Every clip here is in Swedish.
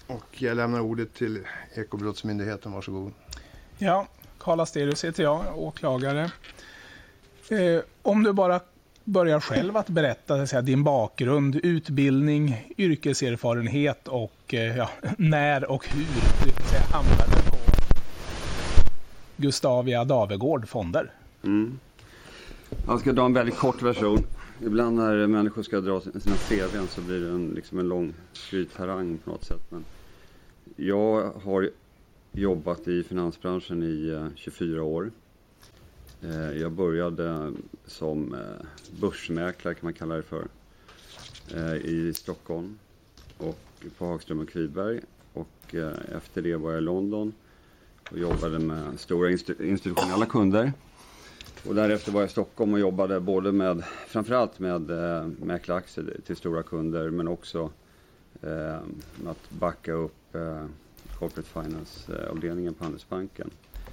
Och jag lämnar ordet till Ekobrottsmyndigheten, varsågod. Ja, Karl Asterius heter jag, åklagare. Om du bara börjar själv att berätta så att säga, din bakgrund, utbildning, yrkeserfarenhet och när och hur du hamnade på Gustavia Davegård fonder. Jag ska dra en väldigt kort version. Ibland när människor ska dra sina CV:n så blir det liksom en lång skrytharang på något sätt. Men jag har jobbat i finansbranschen i 24 år. Jag började som börsmäklare kan man kalla det för i Stockholm och på Hagström och Kviberg. Och efter det var jag i London och jobbade med stora institutionella kunder. Och därefter var jag i Stockholm och jobbade både med, framförallt med mäklaraktier till stora kunder, men också med att backa upp Corporate Finance-avdelningen på Handelsbanken.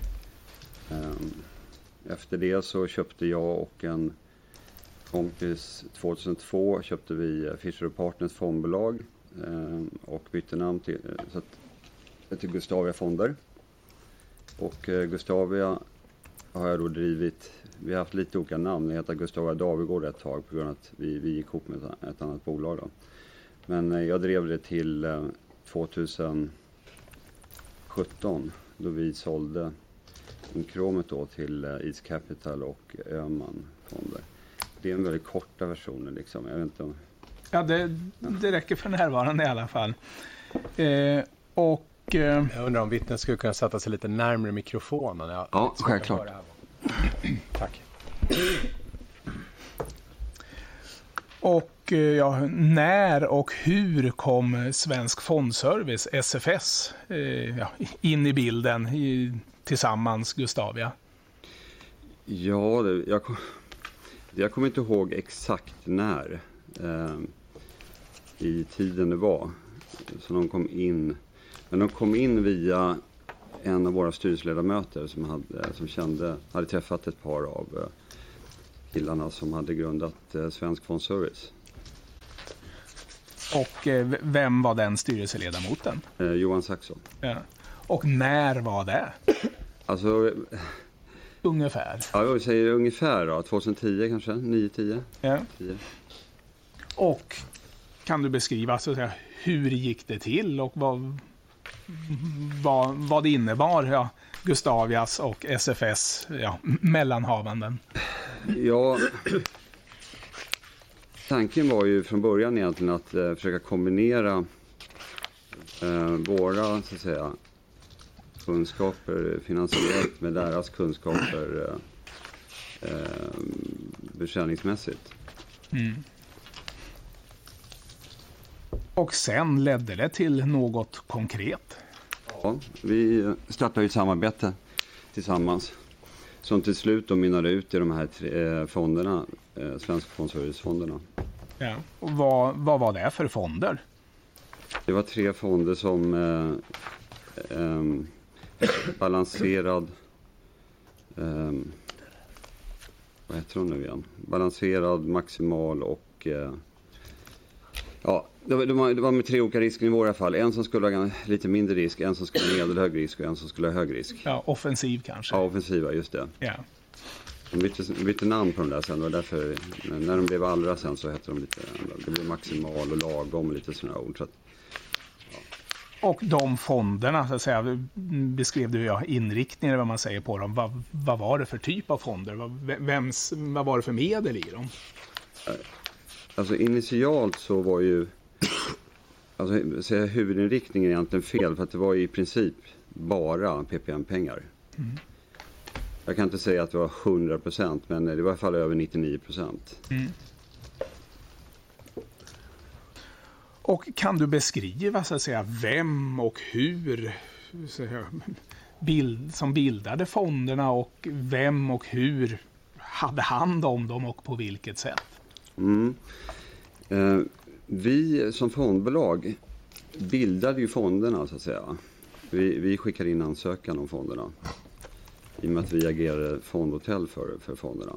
Efter det så köpte jag och en kompis 2002 köpte vi Fischer & Partners fondbolag och bytte namn till Gustavia Fonder. Och Gustavia har jag då drivit, vi har haft lite olika namn, det heter Gustavia Davegård ett tag på grund av att vi gick ihop med ett annat bolag då. Men jag drev det till 2017 då vi sålde inkromet då till East Capital och Öhman fonder. Det är en väldigt korta version liksom, jag vet inte om... Ja, det räcker för närvarande i alla fall. Jag undrar om vittnet skulle kunna sätta sig lite närmare mikrofonen. Ja, självklart. Tack. Och när och hur kom Svensk Fondservice, SFS, in i bilden tillsammans Gustavia? Ja, jag kommer inte ihåg exakt när i tiden det var så de kom in. Men de kom in via en av våra styrelseledamöter som hade träffat ett par av killarna som hade grundat Svensk Fondservice. Och vem var den styrelseledamoten? Johan Saxon. Ja. Och när var det? Alltså... Ungefär. Ja, jag säger ungefär då. 2010 kanske, 9-10. Ja. 10. Och kan du beskriva så att säga, hur gick det till och vad det innebar, Gustavias och SFS mellanhavanden? Ja, tanken var ju från början egentligen att försöka kombinera våra så att säga kunskaper finansiellt med deras kunskaper försäljningsmässigt. Och sen ledde det till något konkret? Ja, vi startade ett samarbete tillsammans som till slut då mynnade ut i de här tre fonderna, Svenska Fondservicefonderna. Ja. Och vad var det för fonder? Det var 3 fonder som balanserad vad heter de nu igen? Balanserad, maximal och det var med 3 olika risknivåer i alla fall. En som skulle ha lite mindre risk, en som skulle ha medelhög risk och en som skulle ha hög risk. Ja, offensiv kanske. Ja, offensiva, just det. Ja. De bytte namn på de där sen. Det var därför, när de blev allra sen så hette de lite, det blev maximal och lagom och lite sådana ord. Så att, Och de fonderna, så att säga, beskrev du inriktningen, vad man säger på dem. Vad var det för typ av fonder? Vad var det för medel i dem? Alltså initialt så var ju huvudinriktningen egentligen fel, för att det var i princip bara PPM-pengar. Jag kan inte säga att det var 100%, men det var i alla fall över 99%. Och kan du beskriva så att säga vem och hur som bildade fonderna och vem och hur hade hand om dem och på vilket sätt? Vi som fondbolag bildade ju fonderna så att säga. Vi skickade in ansökan om fonderna i och med att vi agerade fondhotell för fonderna.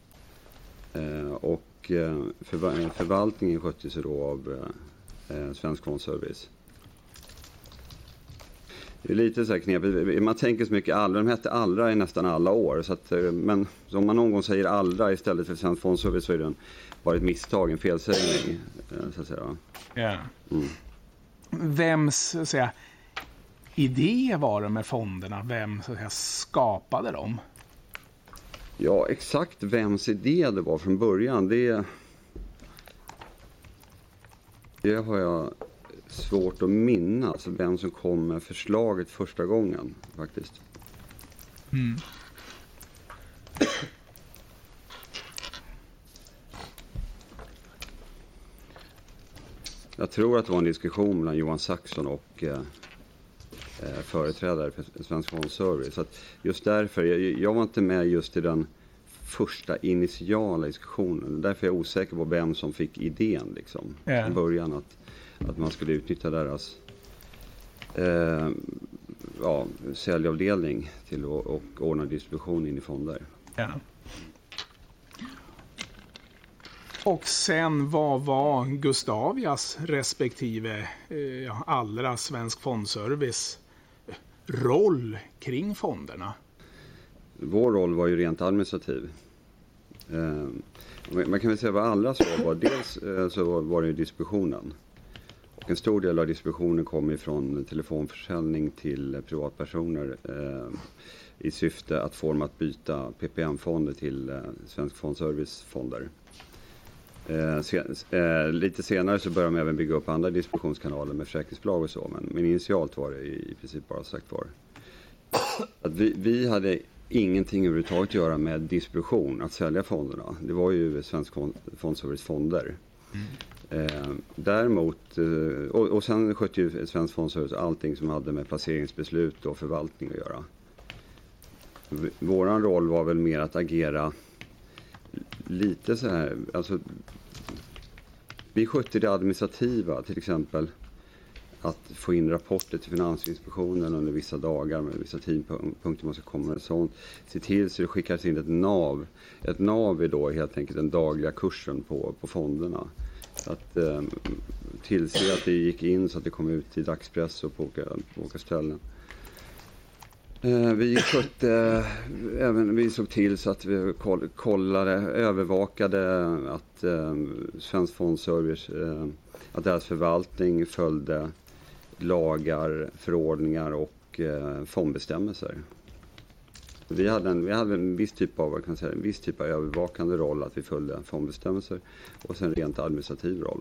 Och förvaltningen sköttes då av Svensk Fondservice. Det är lite så här knepigt. Man tänker så mycket Allra. De hette Allra i nästan alla år. Så att, men om man någon gång säger Allra istället för Svensk Fondservice så är det bara ett misstag, en felsägning. Så att säga. Ja. Vems så att säga, idé var det med fonderna? Vem så att säga, skapade dem? Ja, exakt vems idé det var från början, det har jag svårt att minnas. Vem som kom med förslaget första gången faktiskt. Jag tror att det var en diskussion mellan Johan Saxon och företrädare för Svensk Fondservice. Så att just därför, jag var inte med just i den första initiala diskussionen. Därför är jag osäker på vem som fick idén liksom, från början att man skulle utnyttja deras säljavdelning till och ordna distribution in i fonder. Ja. Och sen vad var Gustavias respektive Allra Svensk Fondservice roll kring fonderna? Vår roll var ju rent administrativ. Man kan väl säga vad Allras roll var. Dels så var det ju distributionen. Och en stor del av distributionen kom ifrån telefonförsäljning till privatpersoner i syfte att få dem att byta PPM-fonder till Svensk Fondservice-fonder. Lite senare så började de även bygga upp andra distributionskanaler med försäkringsbolag och så. Men initialt var det i princip bara sagt var. Att vi hade ingenting överhuvudtaget att göra med distribution, att sälja fonderna. Det var ju Svensk Fondservice fonder. Däremot, och sen skötte ju Svensk Fondservice allting som hade med placeringsbeslut och förvaltning att göra. Våran roll var väl mer att agera lite så här, alltså vi skötte det administrativa, till exempel att få in rapporter till Finansinspektionen under vissa dagar med vissa tidpunkter man ska komma med sånt. Se till så det skickas in ett NAV. Ett NAV är då helt enkelt den dagliga kursen på fonderna. Att tillse att det gick in så att det kom ut i dagspress och på olika ställen. Vi såg till så att vi övervakade att Svensk Fondservice, att deras förvaltning följde lagar, förordningar och fondbestämmelser. Vi hade en viss typ av övervakande roll, att vi följde fondbestämmelser, och sen rent administrativ roll.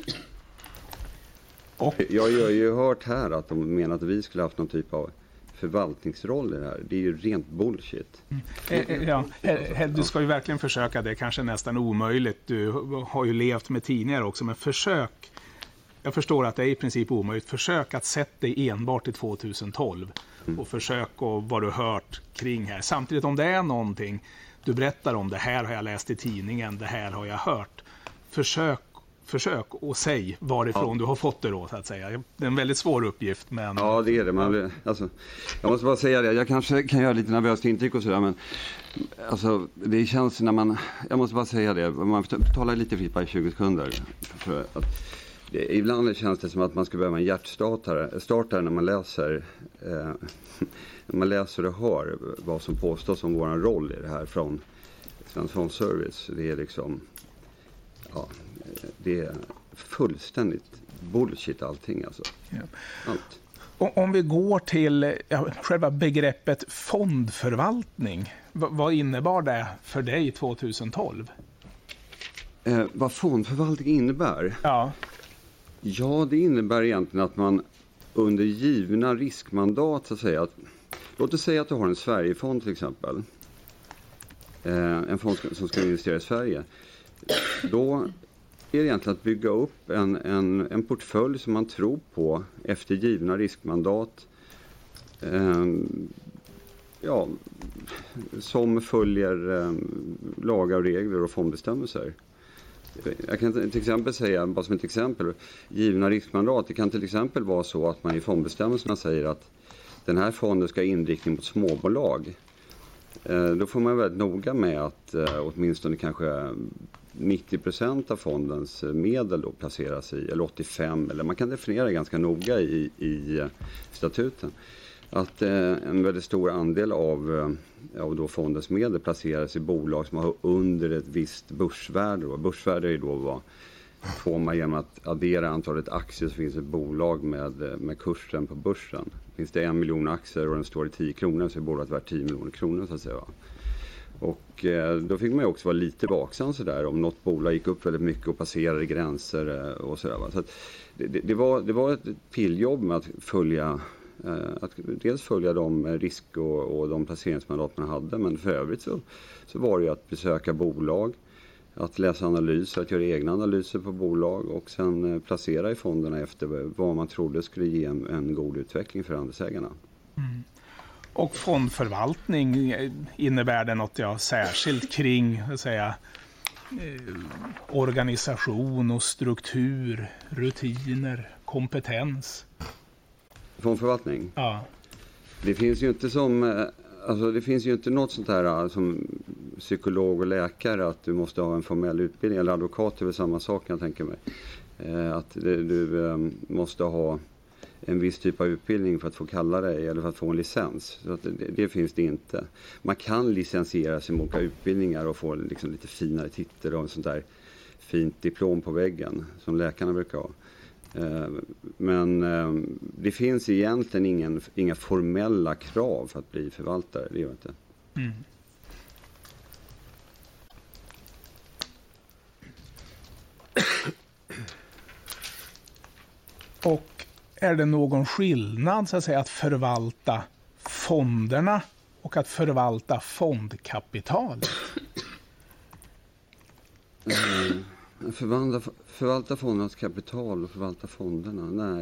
Jag har ju hört här att de menar att vi skulle haft någon typ av förvaltningsroll i det här. Det är ju rent bullshit. Du ska ju verkligen försöka, det kanske nästan omöjligt. Du har ju levt med tidningar också, men försök. Jag förstår att det är i princip omöjligt. Försök att sätta dig enbart i 2012 och försök och vad du hört kring här. Samtidigt, om det är någonting du berättar om, det här har jag läst i tidningen, det här har jag hört. Försök och säg varifrån du har fått det då, så att säga. Det är en väldigt svår uppgift, men... Ja, det är det. Jag måste bara säga det. Jag kanske kan göra lite nervöst intryck och sådär, men alltså, det känns när man... Jag måste bara säga det. Man talar lite fritt på 20 sekunder. För att ibland känns det som att man ska behöva en hjärtstartare när man läser... när man läser och hör vad som påstås om vår roll i det här från Svensk Fondservice. Det är liksom... Ja, det är fullständigt bullshit allting alltså. Ja. Allt. Om vi går till själva begreppet fondförvaltning, vad innebar det för dig 2012? Vad fondförvaltning innebär? Ja, det innebär egentligen att man under givna riskmandat, så att säga, låt oss säga att du har en Sverigefond till exempel. En fond som ska investera i Sverige. Då är det egentligen att bygga upp en portfölj som man tror på efter givna riskmandat. Som följer lagar och regler och fondbestämmelser. Jag kan till exempel säga, bara som ett exempel, givna riskmandat. Det kan till exempel vara så att man i fondbestämmelserna säger att den här fonden ska ha inriktning mot småbolag. Då får man väldigt noga med att åtminstone kanske 90% av fondens medel då placeras i, eller 85%, eller man kan definiera ganska noga i statuten. att en väldigt stor andel av då fondens medel placeras i bolag som har under ett visst börsvärde. Och börsvärde är då vad får man genom att addera antalet aktier så finns ett bolag med kursen på börsen. Finns det 1 miljon aktier och den står i 10 kronor så är bolaget värt 10 miljoner kronor så att säga. Och då fick man ju också vara lite vaksam sådär om något bolag gick upp väldigt mycket och passerade gränser och sådär. Så att det var ett pilljobb med att dels följa de risk och de placeringsmandat man hade, men för övrigt så var det ju att besöka bolag, att läsa analyser, att göra egna analyser på bolag och sen placera i fonderna efter vad man trodde skulle ge en god utveckling för andelsägarna. Mm. Och fondförvaltning, innebär det något särskilt kring organisation och struktur, rutiner, kompetens? Fondförvaltning? Ja. Det finns ju inte det finns ju inte något sånt här som psykolog och läkare att du måste ha en formell utbildning, eller advokat är väl samma sak jag tänker mig. Att du måste ha en viss typ av utbildning för att få kalla dig eller för att få en licens. Så att det finns det inte. Man kan licensiera sig med olika utbildningar och få liksom lite finare titel och en sånt där fint diplom på väggen som läkarna brukar ha. Men det finns egentligen inga formella krav för att bli förvaltare, det gör inte. Mm. Och är det någon skillnad så att säga att förvalta fonderna och att förvalta fondkapital? Förvalta fondernas kapital och förvalta fonderna?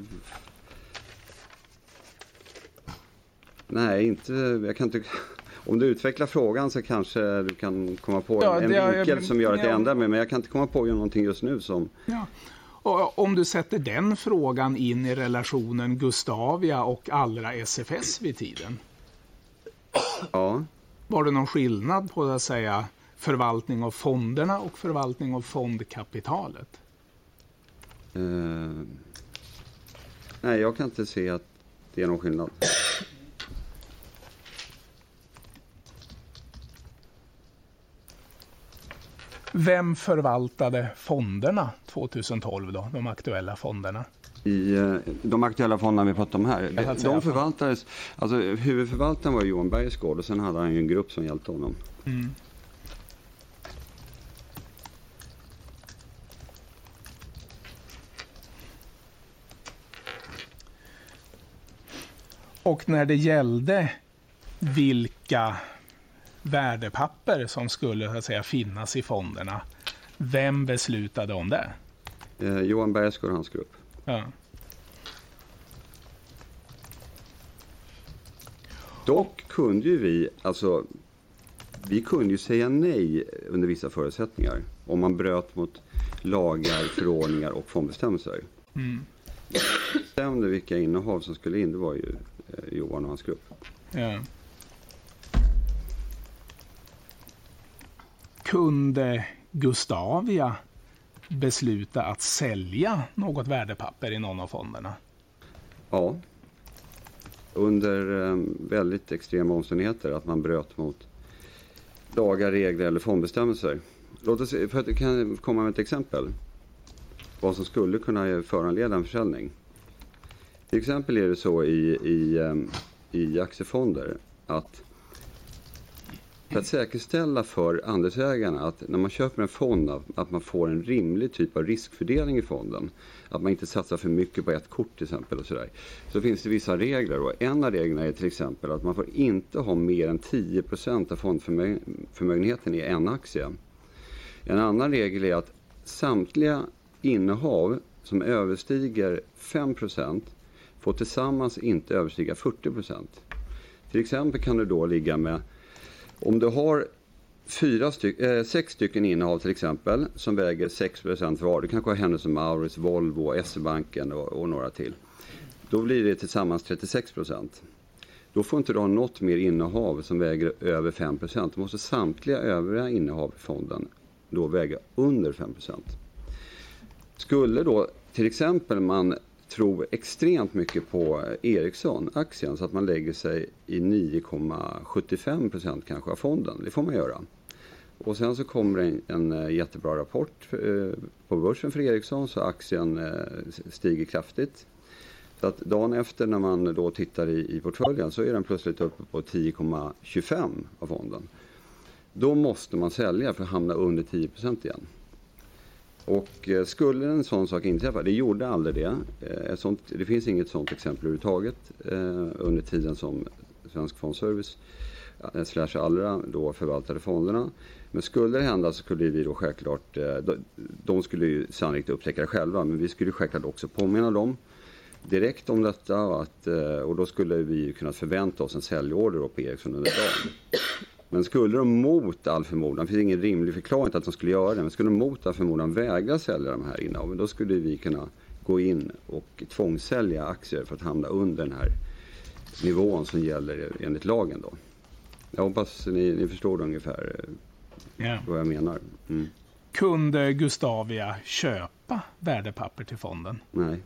Nej, inte. Jag kan inte. Om du utvecklar frågan så kanske du kan komma på en vinkel som gör att det ändrar mig, men jag kan inte komma på någonting just nu som. Ja. Och om du sätter den frågan in i relationen Gustavia och Allra SFS vid tiden. Ja. Var det någon skillnad på att säga förvaltning av fonderna och förvaltning av fondkapitalet? Nej, jag kan inte se att det är någon skillnad. Vem förvaltade fonderna 2012 då, de aktuella fonderna? I de aktuella fonderna vi pratar om här, de förvaltades, alltså huvudförvaltaren var Johan Bergsgård och sen hade han ju en grupp som hjälpte honom. Mm. Och när det gällde vilka värdepapper som skulle så att säga finnas i fonderna, vem beslutade om det? Johan Bergsgård och hans grupp. Ja. Dock kunde ju vi kunde ju säga nej under vissa förutsättningar om man bröt mot lagar, förordningar och fondbestämmelser. Mm. Bestämde vilka innehav som skulle in, det var ju Johan och hans grupp. Ja. Kunde Gustavia besluta att sälja något värdepapper i någon av fonderna? Ja. Under väldigt extrema omständigheter att man bröt mot lagar, regler eller fondbestämmelser. Låt oss, för att jag kan komma med ett exempel. Vad som skulle kunna föranleda en försäljning. Till exempel är det så i aktiefonder att för att säkerställa för andelsägarna att när man köper en fond att man får en rimlig typ av riskfördelning i fonden. Att man inte satsar för mycket på ett kort till exempel och sådär. Så finns det vissa regler och en av reglerna är till exempel att man får inte ha mer än 10% av fondförmögenheten i en aktie. En annan regel är att samtliga innehav som överstiger 5% får tillsammans inte överstiga 40%. Till exempel kan du då ligga med, om du har 6 stycken innehav till exempel som väger 6% var, du kanske har Hennes & Mauritz, Volvo, SE-banken och några till. Då blir det tillsammans 36%. Då får inte du ha något mer innehav som väger över 5%. Då måste samtliga övriga innehav i fonden då väga under 5%. Skulle då till exempel man tror extremt mycket på Ericsson-aktien så att man lägger sig i 9,75% kanske av fonden. Det får man göra. Och sen så kommer en jättebra rapport på börsen för Ericsson så aktien stiger kraftigt. Så att dagen efter när man då tittar i portföljen så är den plötsligt uppe på 10,25 av fonden. Då måste man sälja för att hamna under 10% igen. Och skulle en sån sak inträffa, det gjorde aldrig det. Det finns inget sånt exempel överhuvudtaget under tiden som Svensk Fondservice / Allra då förvaltade fonderna. Men skulle det hända så skulle vi då självklart, de skulle ju sannolikt upptäcka det själva, men vi skulle självklart också påminna dem direkt om detta och då skulle vi kunna förvänta oss en säljorder på Ericsson under dagen. Men skulle de mot all förmodan, det finns ingen rimlig förklaring att de skulle göra det, men skulle de mot all förmodan vägra sälja de här innehaven, då skulle vi kunna gå in och tvångssälja aktier för att hamna under den här nivån som gäller enligt lagen då. Jag hoppas ni förstår ungefär vad jag menar. Mm. Kunde Gustavia köpa värdepapper till fonden? Nej.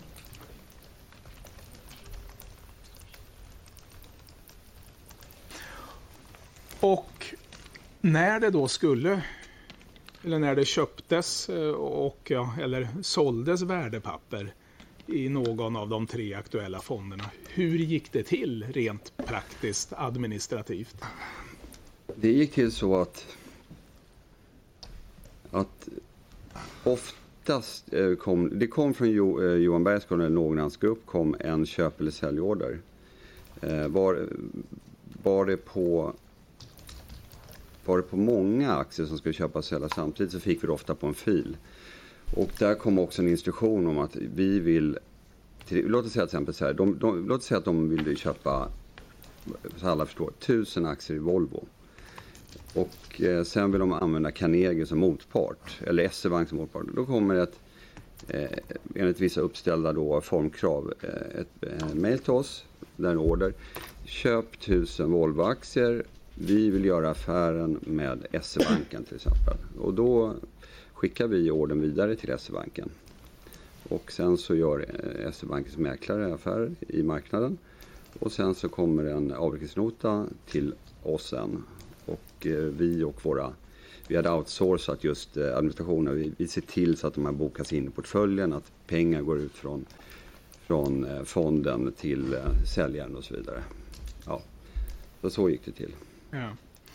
Och när det då eller när det köptes eller såldes värdepapper i någon av de 3 aktuella fonderna, hur gick det till rent praktiskt administrativt? Det gick till så att oftast kom från Johan Bergsgård eller någon annans grupp kom en köp- eller säljorder. Var det på många aktier som skulle köpas och säljas samtidigt så fick vi det ofta på en fil. Och där kom också en instruktion om att vi vill, låt oss säga till exempel så här, låt oss säga att de vill köpa, så alla förstår, 1000 aktier i Volvo. Och sen vill de använda Carnegie som motpart, eller SE-bank som motpart. Då kommer det enligt vissa uppställda då formkrav ett mejl till oss, där en order. Köp 1000 Volvo-aktier. Vi vill göra affären med SE-banken till exempel. Och då skickar vi ordern vidare till SE-banken. Och sen så gör SE-bankens mäklare affärer i marknaden. Och sen så kommer en avräkningsnota till oss sen. Och vi hade outsourcat just administrationen. Vi ser till så att de här bokas in i portföljen. Att pengar går ut från fonden till säljaren och så vidare. Ja, så gick det till. Ja.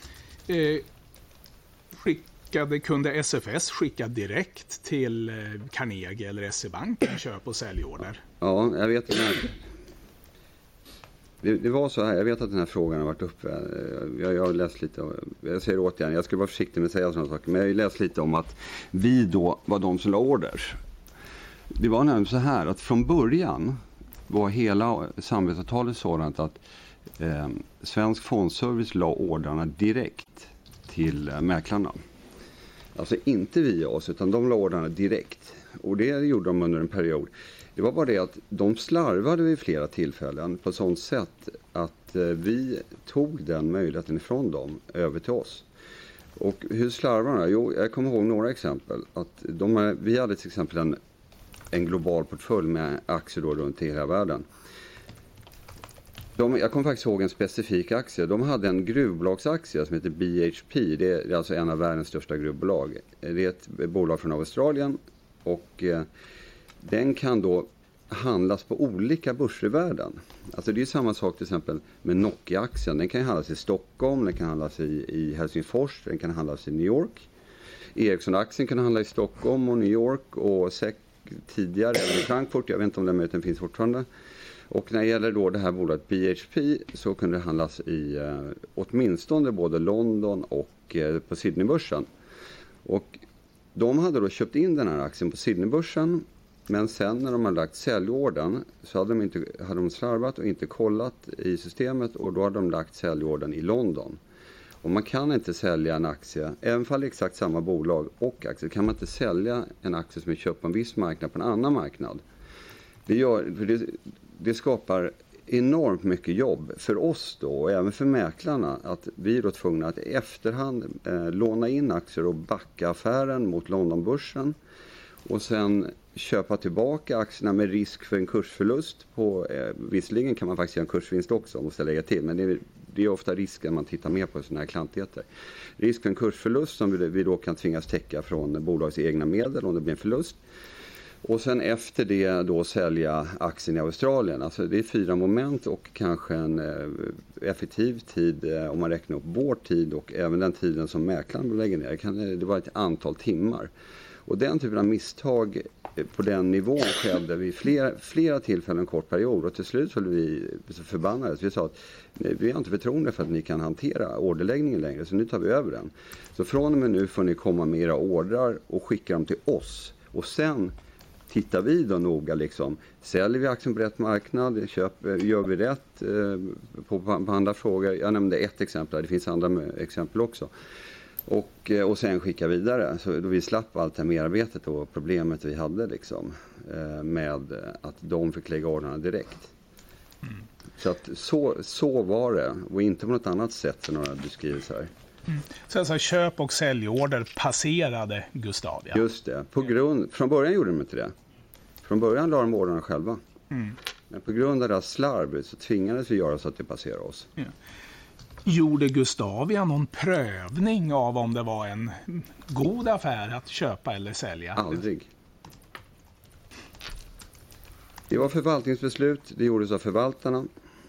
Kunde SFS skicka direkt till Carnegie eller SE-banken köp- och säljorder? Ja, jag vet det var så här, jag vet att den här frågan har varit uppe. Jag har läst lite, jag säger återigen, jag ska vara försiktig med att säga sådana saker, men jag har läst lite om att vi då var de som la orders. Det var nämligen så här att från början var hela samarbetsavtalet sådant att Svensk Fondservice la ordrarna direkt till mäklarna. Alltså inte via oss, utan de la ordrarna direkt. Och det gjorde de under en period. Det var bara det att de slarvade vid flera tillfällen på sånt sätt att vi tog den möjligheten ifrån dem över till oss. Och hur slarvarna? Jo, jag kommer ihåg några exempel. Att vi hade till exempel en global portfölj med aktier då runt i hela världen. Jag kommer faktiskt ihåg en specifik aktie. De hade en gruvbolagsaktie som heter BHP. Det är alltså en av världens största gruvbolag. Det är ett bolag från Australien och den kan då handlas på olika börser i världen. Alltså det är samma sak till exempel med Nokia-aktien. Den kan handlas i Stockholm, den kan handlas i Helsingfors, den kan handlas i New York. Ericsson-aktien kan handlas i Stockholm och New York och tidigare även i Frankfurt. Jag vet inte om den möjligheten finns fortfarande. Och när det gäller då det här bolaget BHP så kunde det handlas i åtminstone både London och på Sydneybörsen. Och de hade då köpt in den här aktien på Sydneybörsen, men sen när de hade lagt säljorden så hade de slarvat och inte kollat i systemet och då hade de lagt säljorden i London. Och man kan inte sälja en aktie, även fall det är exakt samma bolag och aktie, kan man inte sälja en aktie som är köpt på en viss marknad på en annan marknad. Det skapar enormt mycket jobb för oss då och även för mäklarna att vi är då tvungna att i efterhand låna in aktier och backa affären mot Londonbörsen. och sen köpa tillbaka aktierna med risk för en kursförlust. Visserligen kan man faktiskt göra en kursvinst också, måste jag lägga till, men det är ofta risken man tittar mer på sådana här klantigheter. Risk för en kursförlust som vi då kan tvingas täcka från bolagets egna medel om det blir en förlust. Och sen efter det då sälja aktien i Australien. Alltså det är 4 moment och kanske en effektiv tid om man räknar upp vår tid och även den tiden som mäklaren lägger ner. Det var ett antal timmar. Och den typen av misstag på den nivån skedde vid flera tillfällen en kort period. Och till slut så blev vi så förbannade. Så vi sa att vi har inte förtroende för att ni kan hantera orderläggningen längre. Så nu tar vi över den. Så från och med nu får ni komma med era ordrar och skicka dem till oss. Och sen tittar vi då noga liksom. Säljer vi aktien på rätt marknad? Gör vi rätt på andra frågor? Jag nämnde ett exempel. Det finns andra exempel också. Och sen skicka vidare. Så då vi slapp allt det här merarbetet och problemet vi hade liksom, med att de fick lägga ordarna direkt. Mm. Så att så var det. Och inte på något annat sätt som några beskrivs här. Mm. Så alltså köp- och säljorder passerade Gustavia? Just det. Från början gjorde de inte det. Från början la de ordarna själva. Mm. Men på grund av deras slarv så tvingades vi göra så att det passerade oss. Ja. Gjorde Gustavia någon prövning av om det var en god affär att köpa eller sälja? Aldrig. Det var förvaltningsbeslut, det gjordes av förvaltarna.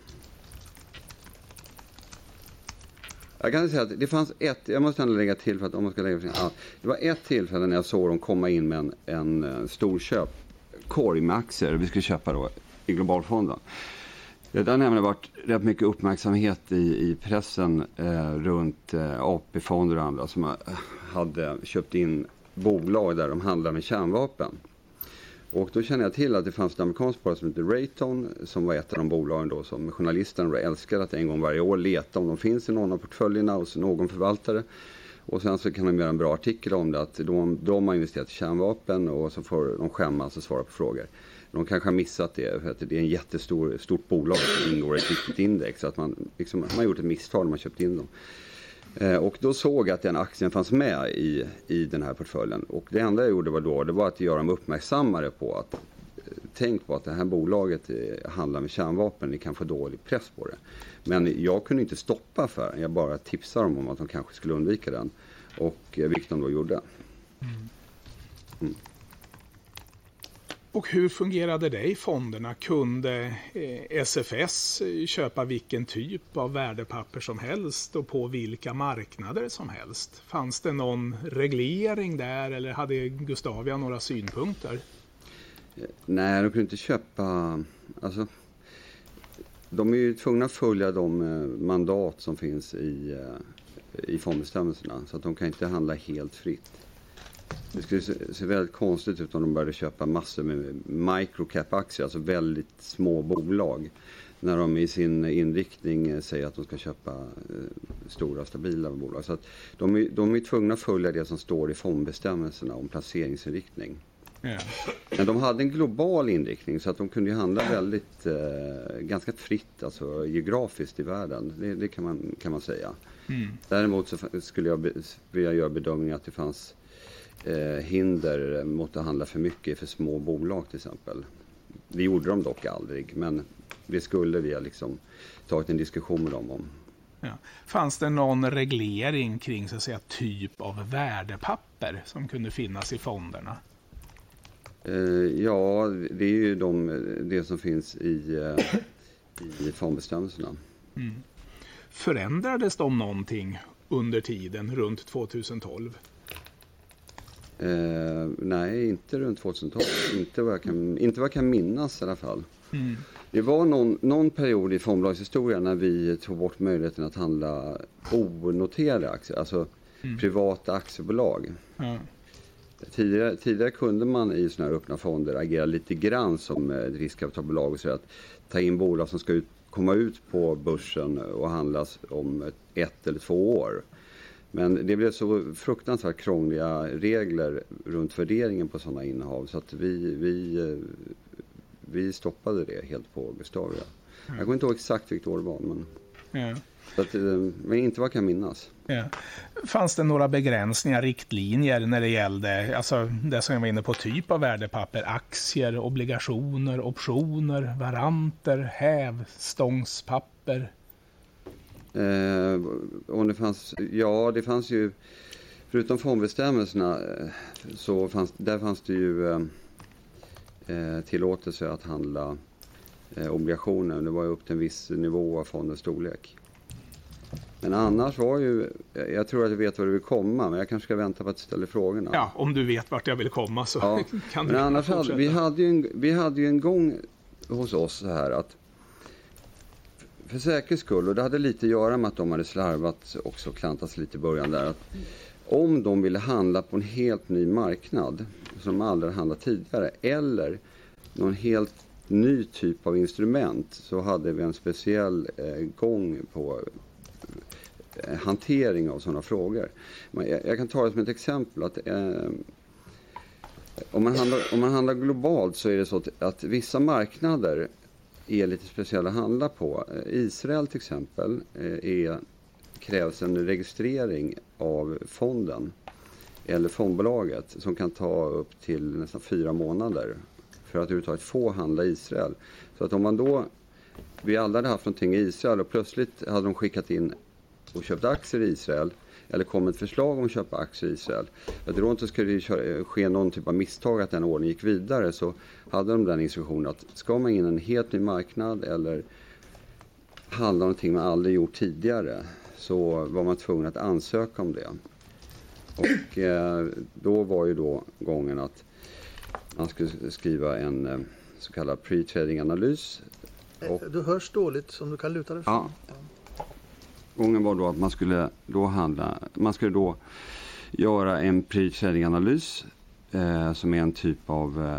Jag kan säga att det fanns jag måste ändå lägga till för att om man ska lägga till. Det var ett tillfälle när jag såg dem komma in med en stor köpkorg med aktier vi skulle köpa då i Globalfonden. Det har nämligen varit rätt mycket uppmärksamhet i pressen runt AP-fonder och andra som hade köpt in bolag där de handlar med kärnvapen. Och då kände jag till att det fanns ett amerikanskt bolag som heter Raytheon som var ett av de bolagen då som journalisterna älskar att en gång varje år leta om de finns i någon av portföljerna hos någon förvaltare. Och sen så kan de göra en bra artikel om det att de har investerat i kärnvapen och så får de skämmas och svara på frågor. De kanske har missat det för att det är en jättestort bolag som ingår i ett viktigt index. Så att man har gjort ett misstag när man köpt in dem. Och då såg jag att den aktien fanns med i den här portföljen. Och det enda jag gjorde det var att göra dem uppmärksammare på att tänk på att det här bolaget handlar med kärnvapen. Ni kan få dålig press på det. Men jag kunde inte stoppa för jag bara tipsade dem om att de kanske skulle undvika den. Och vilket de då gjorde. Mm. Och hur fungerade det i fonderna? Kunde SFS köpa vilken typ av värdepapper som helst och på vilka marknader som helst? Fanns det någon reglering där eller hade Gustavia några synpunkter? Nej, de kunde inte köpa. Alltså, de är ju tvungna att följa de mandat som finns i fondbestämmelserna så att de kan inte handla helt fritt. Det skulle se väldigt konstigt ut om de började köpa massor med microcap-aktier, alltså väldigt små bolag. När de i sin inriktning säger att de ska köpa stora, stabila bolag. Så att de är tvungna att följa det som står i fondbestämmelserna om placeringsinriktning. Yeah. Men de hade en global inriktning så att de kunde handla väldigt, ganska fritt, alltså geografiskt i världen. Det kan man säga. Mm. Däremot så skulle jag vilja göra bedömningen att det fanns hinder mot att handla för mycket för små bolag till exempel. Det gjorde de dock aldrig, men det skulle vi liksom tagit en diskussion med dem om. Ja. Fanns det någon reglering kring så att säga typ av värdepapper som kunde finnas i fonderna? Ja, det är ju det som finns i fondbestämmelserna. Mm. Förändrades de någonting under tiden runt 2012? Nej, inte runt 2012. Inte vad jag kan minnas i alla fall. Mm. Det var någon period i fondbolagshistorien när vi tog bort möjligheten att handla onoterade aktier, alltså privata aktiebolag. Mm. Tidigare kunde man i såna här öppna fonder agera lite grann som riskkapitalbolag och så att ta in bolag som ska komma ut på börsen och handlas om 1 eller 2 år. Men det blev så fruktansvärt krångliga regler runt värderingen på sådana innehav så att vi stoppade det helt på Gustavia. Jag kommer inte ihåg exakt vilket år det var. Men... Ja. Så att, men inte vad jag kan minnas. Ja. Fanns det några begränsningar, riktlinjer när det gällde, alltså det som jag var inne på, typ av värdepapper, aktier, obligationer, optioner, varanter, hävstångspapper? Och det fanns ju, förutom fondbestämmelserna, så fanns det ju tillåtelse att handla obligationer. Det var ju upp till en viss nivå av fondens storlek. Men annars var ju, jag tror att jag vet var du vill komma, men jag kanske ska vänta på att ställa frågorna. Ja, om du vet vart jag vill komma så kan du. Men annars vi hade ju en gång hos oss så här att för säkerhets skull, och det hade lite att göra med att de hade slarvat också, klantats lite i början där, att om de ville handla på en helt ny marknad som de aldrig handlat tidigare, eller någon helt ny typ av instrument, så hade vi en speciell gång på hantering av sådana frågor. Jag kan ta det som ett exempel att om man handlar globalt så är det så att vissa marknader är lite speciella att handla på. Israel till exempel krävs en registrering av fonden eller fondbolaget som kan ta upp till nästan 4 månader för att överhuvudtaget få handla i Israel. Så att om man då, vi alla hade haft någonting i Israel och plötsligt hade de skickat in och köpt aktier i Israel eller kom ett förslag om att köpa aktier i Israel. Jag tror inte skulle ske någon typ av misstag att den ordningen gick vidare, så hade de den instruktionen att ska man in en helt ny marknad eller handla någonting man aldrig gjort tidigare, så var man tvungen att ansöka om det. Och då var ju då gången att man skulle skriva en så kallad pre-trading-analys. Du hörs dåligt, som du kan luta dig fram. Ja. Gången var då att man skulle då göra en pre-trading-analys som är en typ av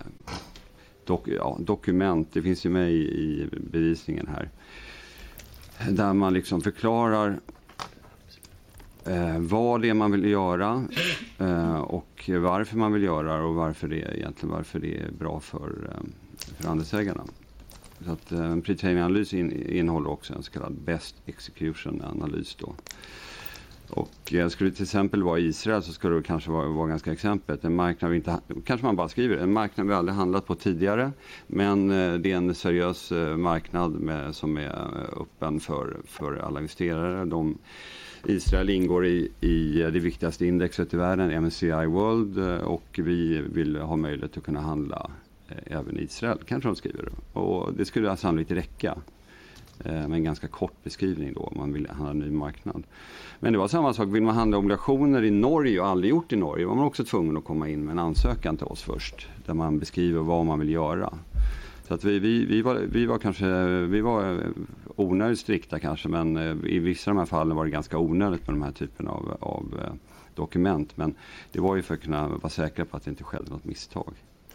dokument. Det finns ju med i bevisningen här. Där man liksom förklarar vad det är man vill göra och varför man vill göra det och varför det är bra för andelsägarna. Så att en pre-trading-analys innehåller också en så kallad best execution-analys då. Och skulle det till exempel vara Israel, så skulle det kanske vara ganska exemplet. En marknad vi inte, kanske man bara skriver, en marknad vi aldrig handlat på tidigare, men det är en seriös marknad som är öppen för alla investerare. Israel ingår i det viktigaste indexet i världen, MSCI World, och vi vill ha möjlighet att kunna handla även i Israel, kanske de skriver. Och det skulle sannolikt räcka med en ganska kort beskrivning då om man vill handla en ny marknad. Men det var samma sak, vill man handla obligationer i Norge och aldrig gjort i Norge, var man också tvungen att komma in med en ansökan till oss först, där man beskriver vad man vill göra. Så att vi var onödigt strikta kanske, men i vissa av de här fallen var det ganska onödigt med de här typen av dokument. Men det var ju för att kunna vara säkra på att det inte skedde något misstag.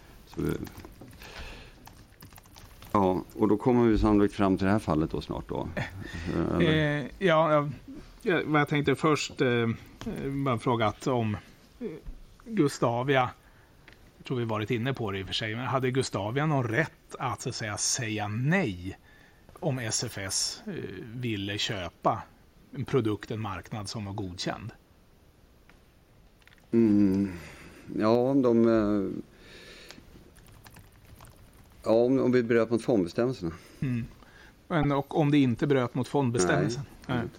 Ja, och då kommer vi sannolikt fram till det här fallet då snart då. Vad jag tänkte först bara frågat om Gustavia. Jag tror vi varit inne på det i och för sig. Men hade Gustavia någon rätt att så att säga nej om SFS ville köpa en produkt, en marknad som var godkänd? Om vi bröt mot fondbestämmelserna. Men och om det inte bröt mot fondbestämmelsen? Nej. Inte.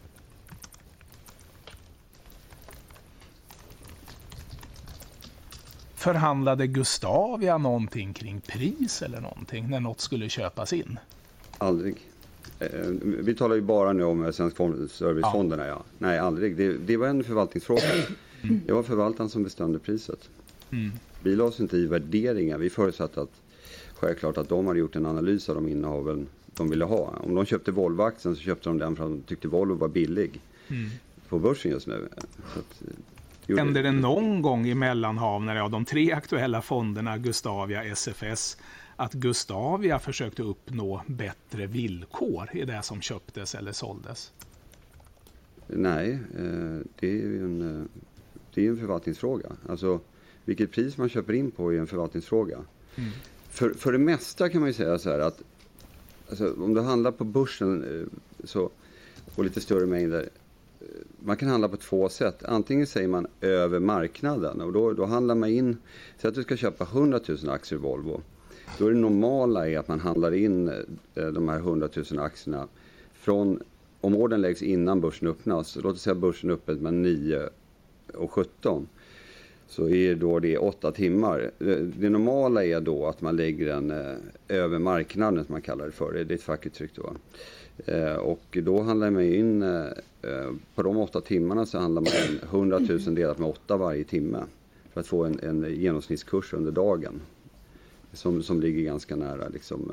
Förhandlade Gustavia någonting kring pris eller någonting när något skulle köpas in? Aldrig. Vi talar ju bara nu om Svensk Fondservicefonderna. Ja. Nej, aldrig. Det var en förvaltningsfråga. Det var förvaltaren som bestämde priset. Vi la oss inte i värderingar. Vi förutsatte att självklart att de hade gjort en analys av de innehaven de ville ha. Om de köpte Volvo-aktien så köpte de den för att de tyckte Volvo var billig på börsen just nu. Så att, hände det någon gång i mellanhavningar av de 3 aktuella fonderna, Gustavia, SFS, att Gustavia försökte uppnå bättre villkor i det som köptes eller såldes? Nej, det är ju en förvaltningsfråga. Alltså vilket pris man köper in på är en förvaltningsfråga. För det mesta kan man ju säga så här att alltså, om du handlar på börsen så, och lite större mängder, man kan handla på två sätt. Antingen säger man över marknaden och då handlar man in, så att du ska köpa 100 000 aktier i Volvo. Då är det normala är att man handlar in de här 100 000 aktierna från, om orden läggs innan börsen öppnas, låt oss säga börsen öppet med 9:17, så är då det 8 timmar. Det normala är då att man lägger den över marknaden, som man kallar det för. Det är ett fackuttryck då. Och då handlar man in, på de 8 timmarna så handlar man in 100 000 delat med 8 varje timme. För att få en genomsnittskurs under dagen. Som ligger ganska nära liksom,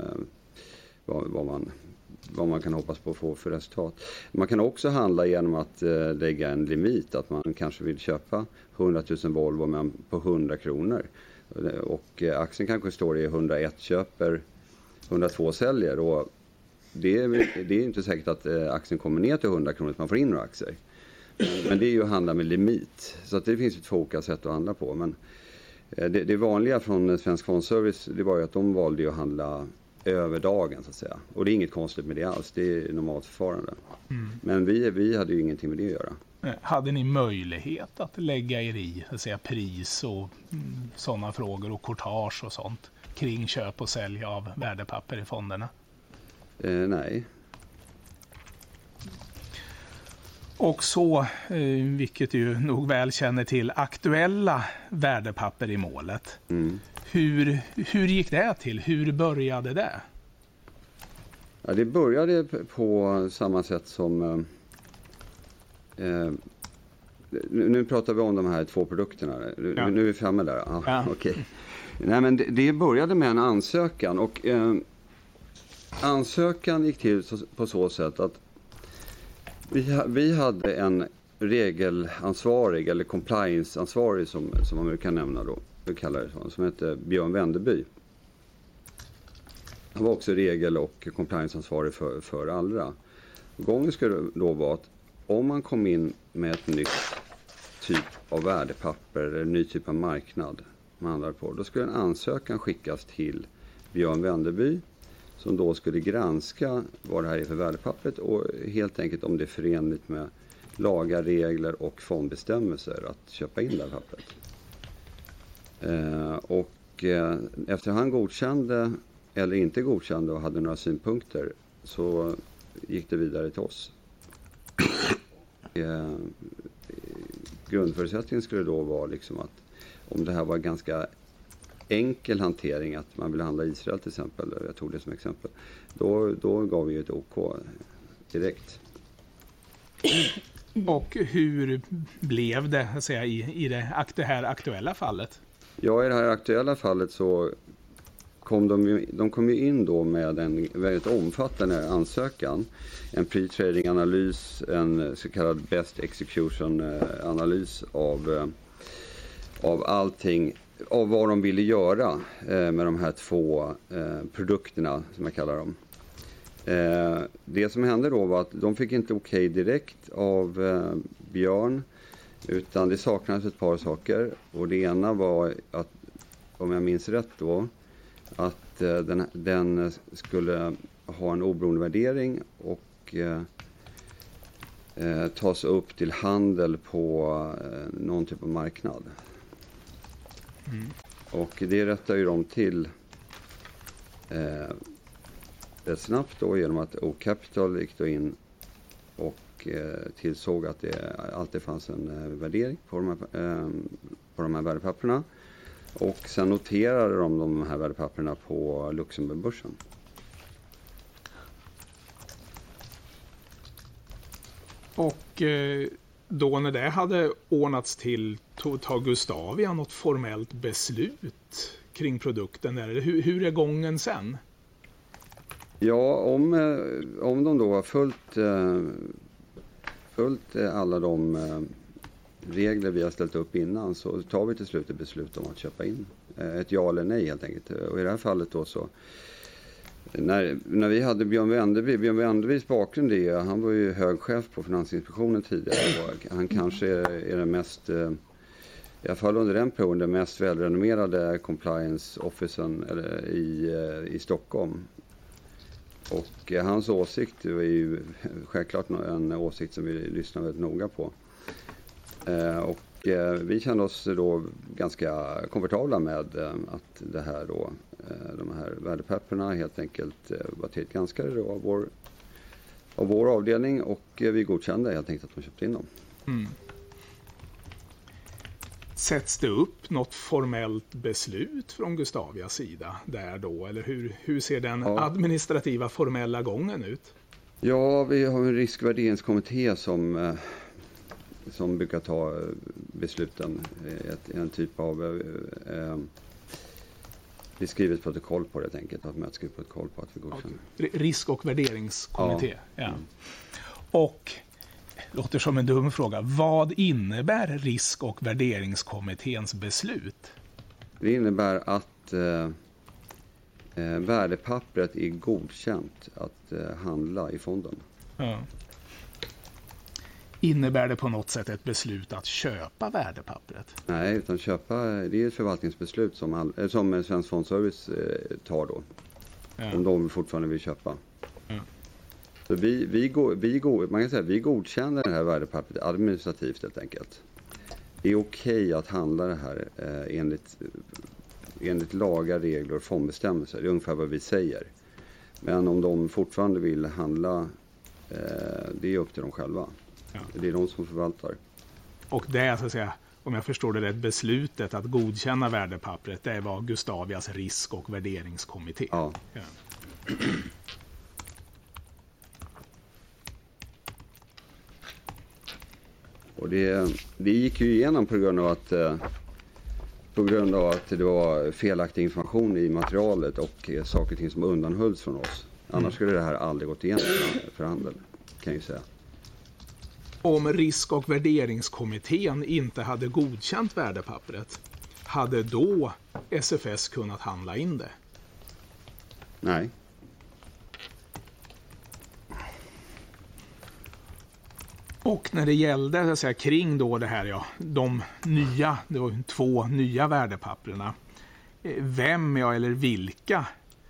vad man kan hoppas på att få för resultat. Man kan också handla genom att lägga en limit, att man kanske vill köpa 100 000 Volvo men på 100 kronor. Och aktien kanske står i 101 köper, 102 säljer, och det är inte säkert att aktien kommer ner till 100 kronor, att man får in några aktier. Men det är ju att handla med limit. Så att det finns ju två olika sätt att handla på. Men det vanliga från Svensk Fondservice, det var ju att de valde att handla över dagen så att säga. Och det är inget konstigt med det alls, det är normalt förfarande. Men vi hade ju ingenting med det att göra. Hade ni möjlighet att lägga er i, att säga, pris och sådana frågor och courtage och sånt kring köp och sälj av värdepapper i fonderna? Nej. Och så, vilket ju nog väl känner till, aktuella värdepapper i målet. Hur gick det till? Hur började det? Ja, det började på samma sätt som... nu pratar vi om de här två produkterna. Nu är vi framme där. Ja. Okay. Nej, men det började med en ansökan. Och ansökan gick till på så sätt att vi hade en regelansvarig eller compliance-ansvarig som man kan nämna då. Vi kallar det så, som heter Björn Wendeby. Han var också regel- och compliance-ansvarig för Allra. Gången skulle då vara att om man kom in med ett nytt typ av värdepapper eller en ny typ av marknad man handlar på, då skulle en ansökan skickas till Björn Wendeby som då skulle granska vad det här är för värdepappret och helt enkelt om det är förenligt med lagar, regler och fondbestämmelser att köpa in det här pappret. Efter han godkände eller inte godkände och hade några synpunkter så gick det vidare till oss. Grundförutsättningen skulle då vara liksom att om det här var ganska enkel hantering, att man vill handla Israel till exempel, jag tog det som exempel, då gav vi ett OK direkt. Och hur blev det att säga, i det här aktuella fallet? Ja, i det här aktuella fallet så kom de kom ju in då med en väldigt omfattande ansökan. En pre-trading-analys, en så kallad best execution-analys av allting, av vad de ville göra med de här två produkterna som jag kallar dem. Det som hände då var att de fick inte okej direkt av Björn, utan det saknades ett par saker. Och det ena var att, om jag minns rätt då, att den skulle ha en oberoende värdering och tas upp till handel på någon typ av marknad. Och det rättar ju de till rätt snabbt då, genom att O-Capital gick då in och tillsåg att det alltid fanns en värdering på de här värdepapperna. Och sen noterade de här värdepapperna på Luxemburgbörsen. Och då när det hade ordnats till, tar Gustavia något formellt beslut kring produkten? Eller hur är gången sen? Ja, om de då har följt alla de regler vi har ställt upp innan, så tar vi till slut ett beslut om att köpa in. Ett ja eller nej helt enkelt. Och i det här fallet då så, när vi hade Björn Wendebys bakgrund han var ju hög chef på Finansinspektionen tidigare. Och han kanske är den mest, i alla fall under den perioden, den mest välrenommerade compliance officern i Stockholm. Och hans åsikt är ju självklart en åsikt som vi lyssnar väldigt noga på. Och vi kände oss då ganska komfortabla med att det här då, de här värdepapperna helt enkelt var tillgranskade av vår avdelning, och vi godkände helt enkelt att de köpte in dem. Mm. Sätts det upp något formellt beslut från Gustavias sida där då? Eller hur ser den administrativa formella gången ut? Ja, vi har en riskvärderingskommitté som brukar ta besluten. En typ av vi skriver ett protokoll på det helt enkelt. Att mötet skriver ett protokoll på att vi godkänner. Risk- och värderingskommitté. Ja. Ja. Och låter som en dum fråga. Vad innebär risk- och värderingskommitténs beslut? Det innebär att värdepappret är godkänt att handla i fonden. Ja. Innebär det på något sätt ett beslut att köpa värdepappret? Nej, utan köpa, det är ett förvaltningsbeslut som Svensk Fondservice tar då. Ja. Om de fortfarande vill köpa. Ja. Så man kan säga vi godkänner det här värdepappret administrativt helt enkelt. Det är okej att handla det här enligt lagar, regler och fondbestämmelser. Det är ungefär vad vi säger. Men om de fortfarande vill handla, det är upp till dem själva. Ja. Det är de som förvaltar. Och det är så att säga, om jag förstår det rätt, beslutet att godkänna värdepappret, det var Gustavias risk- och värderingskommitté. Ja. Ja. Och det gick ju igenom på grund av att det var felaktig information i materialet och saker och ting som undanhölls från oss. Annars skulle det här aldrig gått igenom för handel, kan jag säga. Om risk- och värderingskommittén inte hade godkänt värdepappret, hade då SFS kunnat handla in det? Nej. Och när det gällde så att säga, kring då det här, det var 2 nya värdepapperna. Vem eller vilka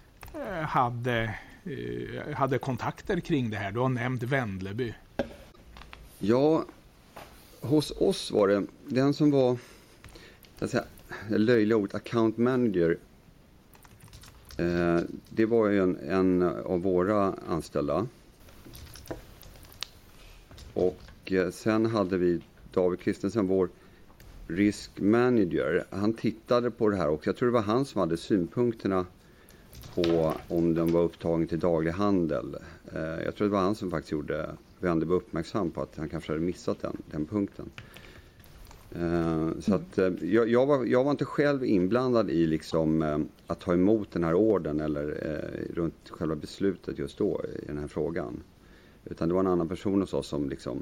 hade kontakter kring det här? Du har nämnt Vendleby. Ja, hos oss var det den som var, så att säga, löjliga ord, account manager. Det var ju en av våra anställda. Och sen hade vi David Kristensen, vår risk manager. Han tittade på det här och jag tror det var han som hade synpunkterna på om den var upptagen till daglig handel. Jag tror det var han som faktiskt vände uppmärksam på att han kanske hade missat den punkten. Så att jag var inte själv inblandad i liksom att ta emot den här orden eller runt själva beslutet just då i den här frågan. Utan det var en annan person hos oss som liksom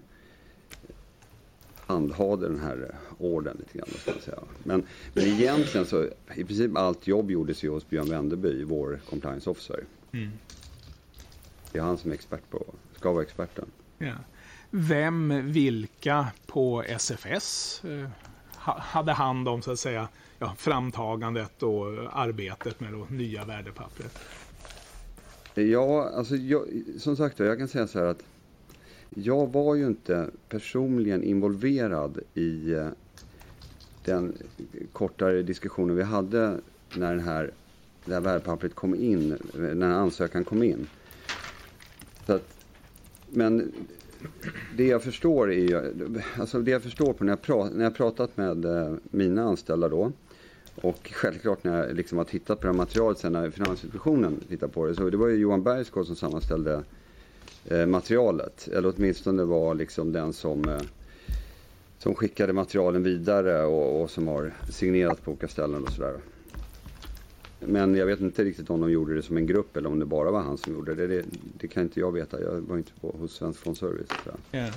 handhade den här orden lite grann, ska jag säga. Men egentligen så i princip allt jobb gjordes ju hos Björn Vendeby, vår compliance officer. Mm. Det är han som är expert ska vara experten. Ja. Vilka på SFS hade hand om så att säga framtagandet och arbetet med det nya värdepappret? Ja, alltså som sagt jag kan säga så här att jag var ju inte personligen involverad i den kortare diskussionen vi hade när det här värdepappret kom in, när ansökan kom in. Så att, men det jag förstår är ju, alltså det jag förstår på när jag pratat med mina anställda då, och självklart när jag liksom har tittat på det här materialet sen när Finansinspektionen tittade på det, så det var ju Johan Bergsgård som sammanställde materialet, eller åtminstone var liksom den som skickade materialen vidare och som har signerat på olika ställen och sådär. Men jag vet inte riktigt om de gjorde det som en grupp eller om det bara var han som gjorde det. Det kan inte jag veta. Jag var inte hos Svensk Fondservice. Yeah.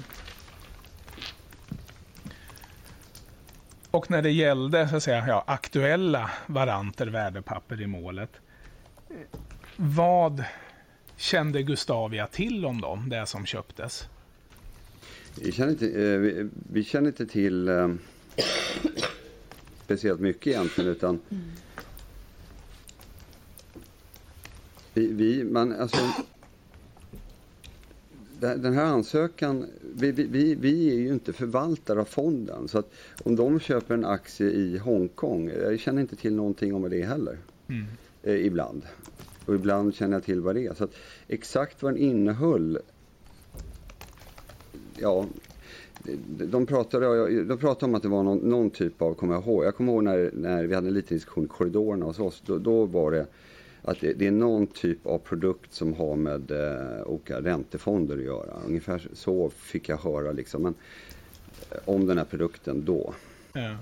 Och när det gällde så att säga, aktuella varanter värdepapper i målet, vad kände Gustavia till om dem, det som köptes? Vi känner inte till speciellt mycket egentligen, utan den här ansökan, vi är ju inte förvaltare av fonden. Så att om de köper en aktie i Hongkong, jag känner inte till någonting om det heller. Ibland. Och ibland känner jag till vad det är. Så att exakt vad den innehöll, ja, de pratade om att det var någon typ av, kommer jag ihåg. Jag kommer ihåg när vi hade en liten diskussion i korridorerna hos oss. Då var det att det är någon typ av produkt som har med olika räntefonder att göra. Ungefär så fick jag höra liksom. Men om den här produkten då. Ja.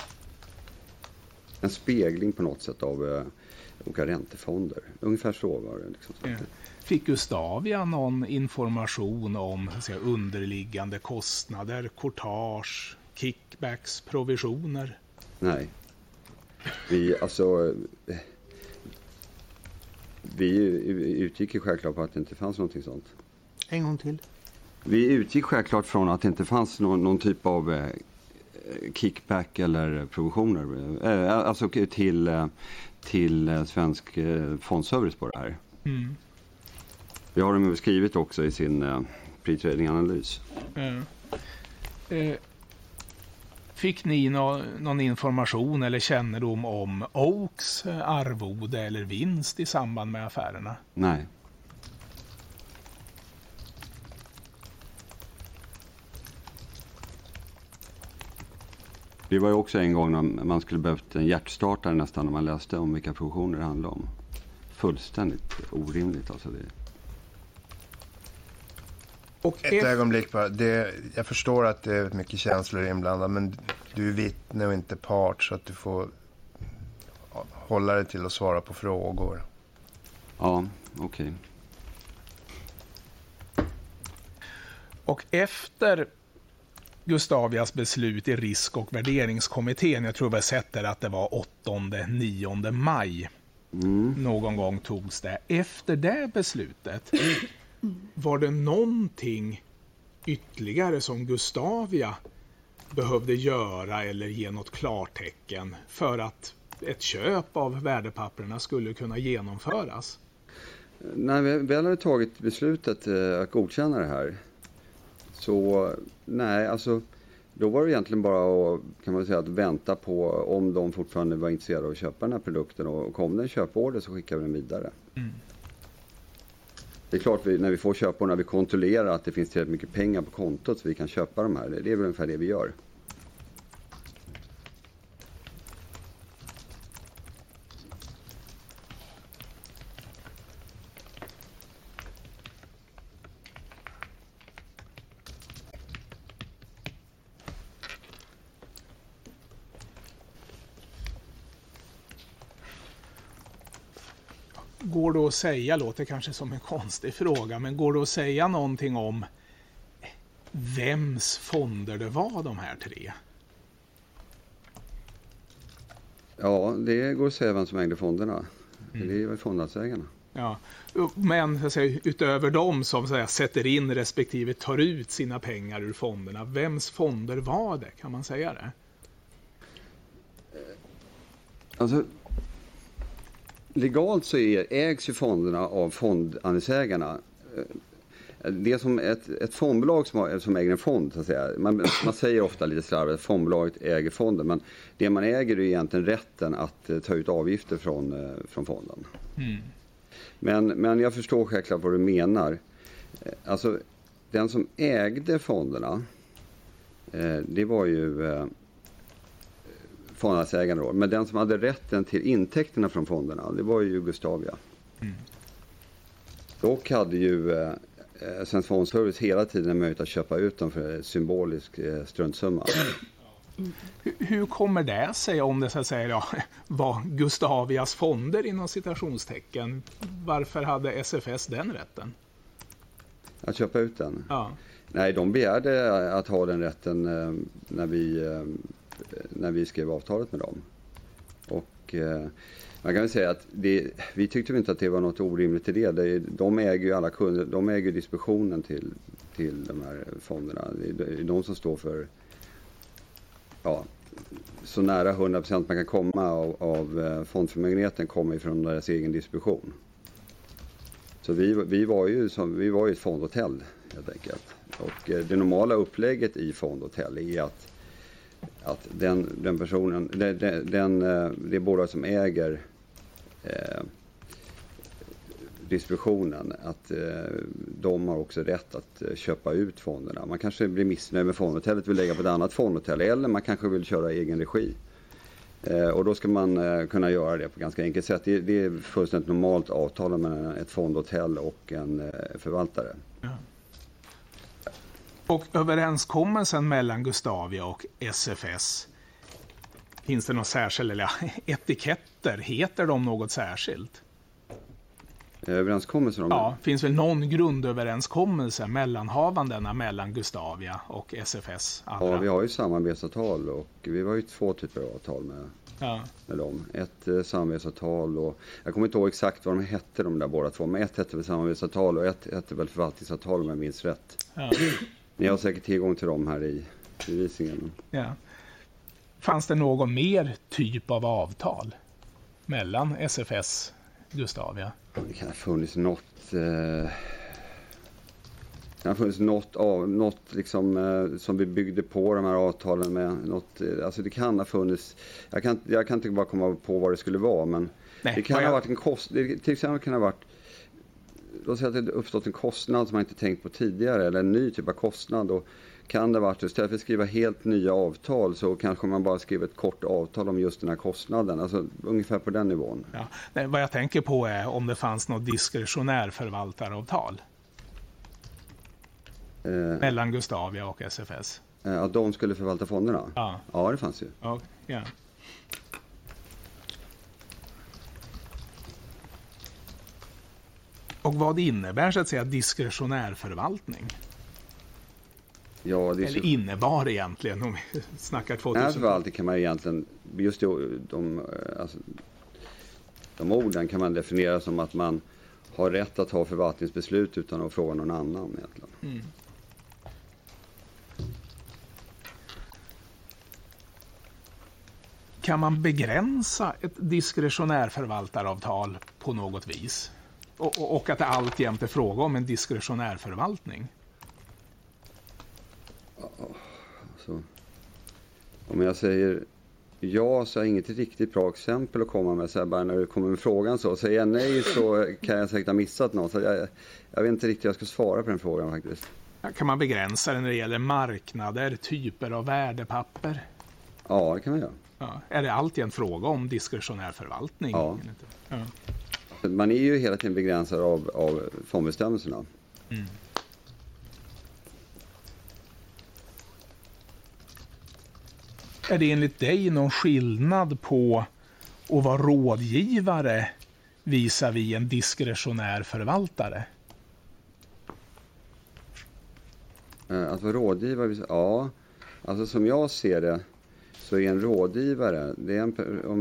En spegling på något sätt av olika räntefonder. Ungefär så var det. Liksom. Ja. Fick Gustavia någon information om så att säga, underliggande kostnader, courtage, kickbacks, provisioner? Nej. Vi utgick ju självklart på att det inte fanns någonting sånt. En gång till. Vi utgick självklart från att det inte fanns någon typ av kickback eller provisioner. Alltså till svensk fondservice på det här. Mm. Det har de skrivit också i sin pre-trading-analys. Fick ni någon information eller kännedom om Oaks arvode eller vinst i samband med affärerna? Nej. Det var ju också en gång när man skulle behövt en hjärtstartare nästan när man läste om vilka provisioner det handlade om. Fullständigt orimligt alltså det. Och ett ögonblick bara. Jag förstår att det är mycket känslor inblandade, men du är vittne och inte part så att du får hålla dig till att svara på frågor. Ja, okej. Och efter Gustavias beslut i risk- och värderingskommittén, jag tror vi har sett där att det var 8-9 maj. Någon gång togs det. Efter det beslutet var det någonting ytterligare som Gustavia behövde göra eller ge något klartecken för att ett köp av värdepapperna skulle kunna genomföras? När vi väl hade tagit beslutet att godkänna det här så nej, alltså då var det egentligen bara kan man säga, att vänta på om de fortfarande var intresserade av att köpa den här produkten, och kom det en köporder så skickar vi den vidare. Det är klart när vi får köpa och när vi kontrollerar att det finns tillräckligt mycket pengar på kontot så vi kan köpa de här. Det är väl ungefär det vi gör. Går det att säga, låter kanske som en konstig fråga, men går det att säga någonting om vems fonder det var de här 3? Ja, det går att säga vem som ägde fonderna. Det är väl fondhandsägarna. Ja, men så att säga, utöver dem som så att säga, sätter in respektive tar ut sina pengar ur fonderna, vems fonder var det? Kan man säga det? Alltså legalt så ägs ju fonderna av fondandelsägarna. Det är som ett fondbolag som äger en fond så att säga. Man säger ofta lite slarvigt att fondbolaget äger fonden, men det man äger är egentligen rätten att ta ut avgifter från fonden. Men jag förstår självklart vad du menar. Alltså den som ägde fonderna det var ju fondhandsägarna då. Men den som hade rätten till intäkterna från fonderna, det var ju Gustavia. Dock hade ju Svensk Fondservice hela tiden möjlighet att köpa ut dem för symbolisk struntsumma. Hur kommer det sig om det så att säga var Gustavias fonder inom citationstecken? Varför hade SFS den rätten? Att köpa ut den? Ja. Nej, de begärde att ha den rätten när vi skrev avtalet med dem. Och man kan väl säga att vi tyckte inte att det var något orimligt i det. De äger ju alla kunder, de äger distributionen till de här fonderna. Det är de som står för så nära 100% man kan komma av fondförmögenheten kommer från deras egen distribution. Så vi var ju ett fondhotell helt enkelt. Och det normala upplägget i fondhotell är att den personen, det bolag som äger distributionen, att de har också rätt att köpa ut fonderna. Man kanske blir missnöjd med fondhotellet, vill lägga på ett annat fondhotell, eller man kanske vill köra egen regi. Och då ska man kunna göra det på ganska enkelt sätt. Det är fullständigt normalt avtal mellan ett fondhotell och en förvaltare. Ja. Och överenskommelsen mellan Gustavia och SFS, finns det någon särskild etiketter? Heter de något särskilt? Överenskommelser om det? Ja, finns väl någon grundöverenskommelse mellanhavandena mellan Gustavia och SFS? Andra? Ja, vi har ju samarbetsavtal och vi har ju 2 typer av avtal med dem. Ett samarbetsavtal, och jag kommer inte ihåg exakt vad de hette, de där båda två, men ett hette väl samarbetsavtal och ett hette väl förvaltningsavtal om jag minns rätt. Ja. Ni har säkert tillgång till dem här i visningen. Ja. Fanns det någon mer typ av avtal mellan SFS och Gustavia? Det kan ha funnits något liksom, som vi byggde på de här avtalen med. Alltså det kan ha funnits, jag kan inte bara komma på vad det skulle vara, men det kan ha varit en kostnad. Till exempel kan det ha varit, låt säga att det uppstått en kostnad som man inte tänkt på tidigare, eller en ny typ av kostnad, och kan det varit, istället för att skriva helt nya avtal så kanske man bara skriver ett kort avtal om just den här kostnaden, alltså ungefär på den nivån. Ja. Nej, vad jag tänker på är om det fanns något diskretionär förvaltaravtal mellan Gustavia och SFS. Att de skulle förvalta fonderna? Ja, det fanns ju. Ja. Och vad innebär så att säga diskretionär förvaltning? Ja, eller innebar egentligen, om vi snackar 2000. Förvaltning kan man egentligen, just de orden kan man definiera som att man har rätt att ha förvaltningsbeslut utan att fråga någon annan egentligen. Mm. Kan man begränsa ett diskretionär förvaltaravtal på något vis? Och att det alltjämt är fråga om en diskretionär förvaltning? Så. Om jag säger ja, så har jag inget riktigt bra exempel att komma med. Så här, bara när du kommer med frågan så säger jag nej, så kan jag säkert ha missat något. Så jag vet inte riktigt hur jag ska svara på den frågan faktiskt. Kan man begränsa det när det gäller marknader, typer av värdepapper? Ja, det kan man göra. Ja. Är det alltid en fråga om diskretionär förvaltning? Ja. Man är ju hela tiden begränsad av fondbestämmelserna. Mm. Är det enligt dig någon skillnad på att vara rådgivare visavi en diskretionär förvaltare? Att vara rådgivare? Ja, alltså som jag ser det så är en rådgivare, det är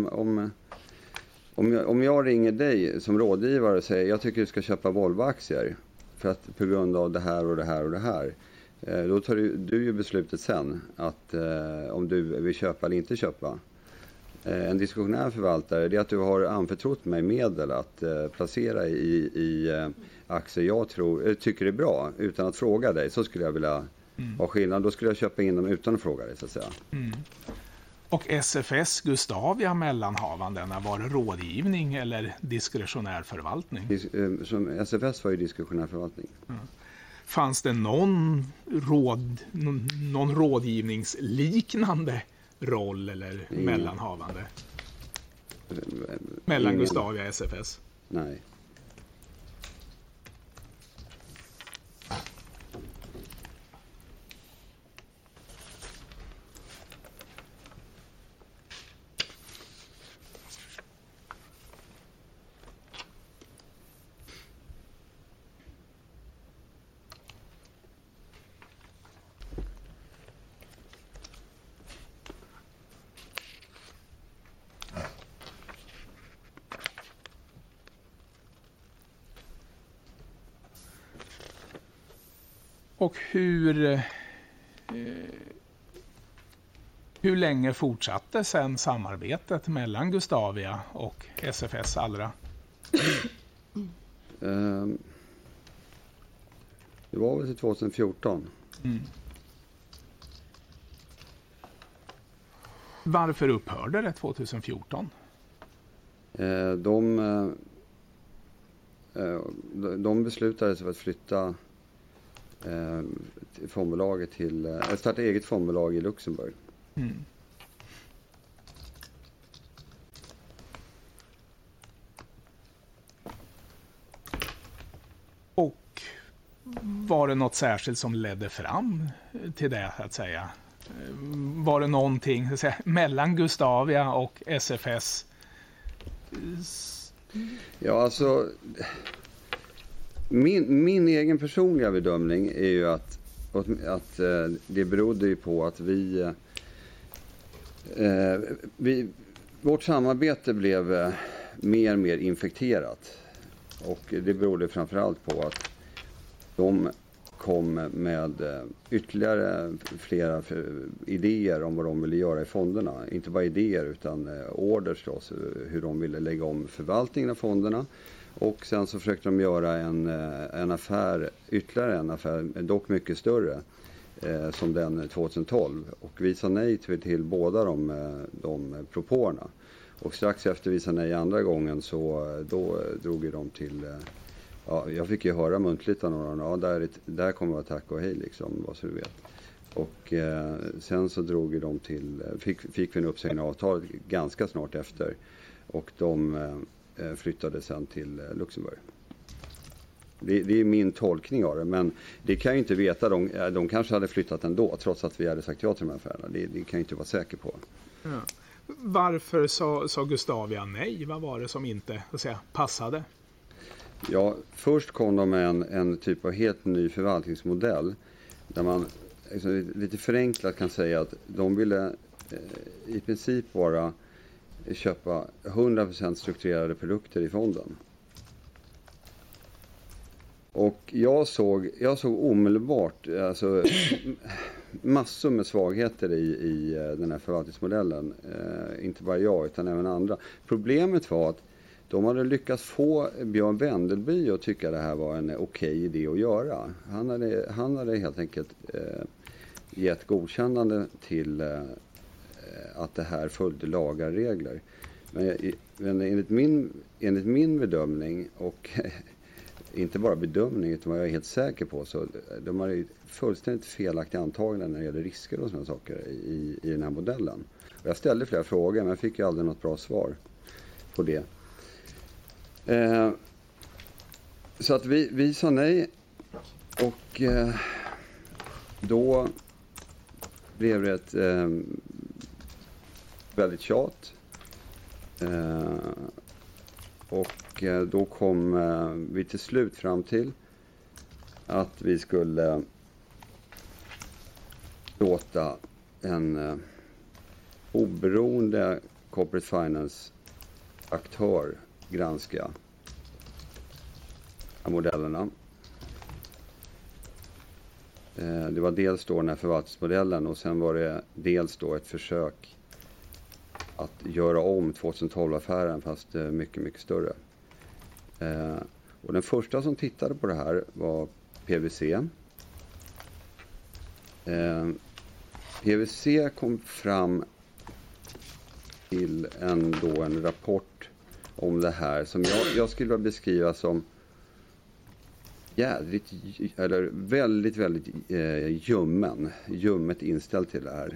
om jag ringer dig som rådgivare och säger jag tycker du ska köpa Volvo-aktier för att på grund av det här och det här och det här, då tar du ju beslutet sen att om du vill köpa eller inte köpa. En diskretionär förvaltare, det är att du har anförtrott mig medel att placera i aktier jag tycker är bra utan att fråga dig. Så skulle jag vilja ha skillnad. Då skulle jag köpa in dem utan att fråga dig så att säga. Mm. Och SFS Gustavia mellanhavandena, var det rådgivning eller diskretionär förvaltning? Som SFS var ju diskretionär förvaltning. Mm. Fanns det någon rådgivningsliknande roll eller mellanhavande? Mellan Gustavia och SFS? Nej. Och hur länge fortsatte sen samarbetet mellan Gustavia och SFS Allra? Det var väl till 2014. Varför upphörde det 2014? De beslutade sig för att flytta fondbolaget till starta eget fondbolag i Luxemburg. Och var det något särskilt som ledde fram till det, att säga? Var det någonting, så att säga, mellan Gustavia och SFS? Ja, alltså min egen personliga bedömning är ju att det berodde ju på att vårt samarbete blev mer och mer infekterat. Och det berodde framförallt på att de kom med ytterligare flera idéer om vad de ville göra i fonderna. Inte bara idéer utan orders då, hur de ville lägga om förvaltningen av fonderna. Och sen så försökte de göra en affär, ytterligare en affär, dock mycket större, som den 2012. Och vi sa nej till båda de propåerna. Och strax efter vi sa nej andra gången så då drog de till... Ja, jag fick ju höra muntligt av några, där kommer att tack och hej liksom, vad så du vet. Och sen så drog de till, fick vi en uppsägning av avtalet ganska snart efter. Och de flyttade sen till Luxemburg. Det är min tolkning av det, men det kan jag inte veta. De kanske hade flyttat ändå, trots att vi hade sagt ja till de här affärerna. Det kan jag inte vara säker på. Ja. Varför sa Gustavia nej? Vad var det som inte, så att säga, passade? Ja, först kom de med en typ av helt ny förvaltningsmodell där man liksom, lite förenklat kan säga att de ville i princip bara köpa 100% strukturerade produkter i fonden. Och jag såg omedelbart alltså, massor med svagheter i den här förvaltningsmodellen. Inte bara jag utan även andra. Problemet var att de hade lyckats få Björn Wendelby att tycka det här var en okej idé att göra. Han hade helt enkelt gett godkännande till att det här följde lagar och regler. Men enligt min bedömning, och inte bara bedömning utan vad jag är helt säker på, så de har fullständigt felaktiga antaganden när det gäller risker och sådana saker i den här modellen. Och jag ställde flera frågor men jag fick ju aldrig något bra svar på det. Så att vi sa nej och då blev det ett väldigt tjat och då kom vi till slut fram till att vi skulle låta en oberoende corporate finance aktör granska modellerna. Det var dels då den här förvaltningsmodellen och sen var det dels då ett försök att göra om 2012-affären fast mycket, mycket större. Och den första som tittade på det här var PwC. PwC kom fram till en rapport om det här som jag skulle vilja beskriva som väldigt, väldigt ljummet inställd till det här.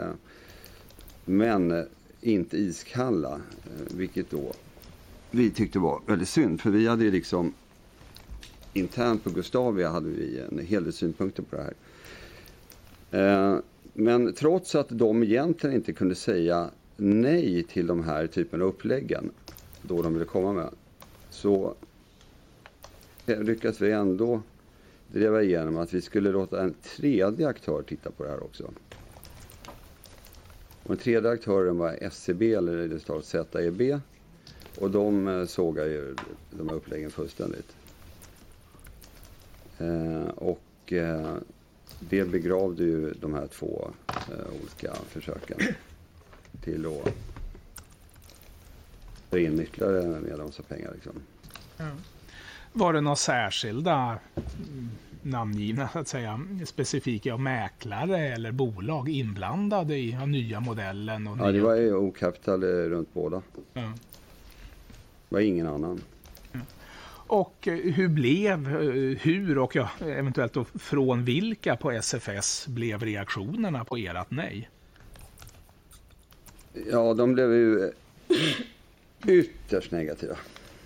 Men inte iskalla, vilket då vi tyckte var väldigt synd. För vi hade ju liksom internt på Gustavia hade vi en hel del synpunkter på det här. Men trots att de egentligen inte kunde säga nej till de här typen av uppläggen då de ville komma med, så lyckades vi ändå driva igenom att vi skulle låta en tredje aktör titta på det här också. Och den tredje aktören var SCB eller det står ZEB, och de sågar ju de här uppläggen fullständigt. Och det begravde ju de här två olika försöken till att ta in ytterligare med de pengar liksom. Ja. Var det några särskilda namngivna så att säga, specifika mäklare eller bolag inblandade i den nya modellen? Och ja, det var ju O-Capital runt båda. Ja. Det var ingen annan. Ja. Och hur och eventuellt då från vilka på SFS blev reaktionerna på ert nej? Ja, de blev ju ytterst negativa.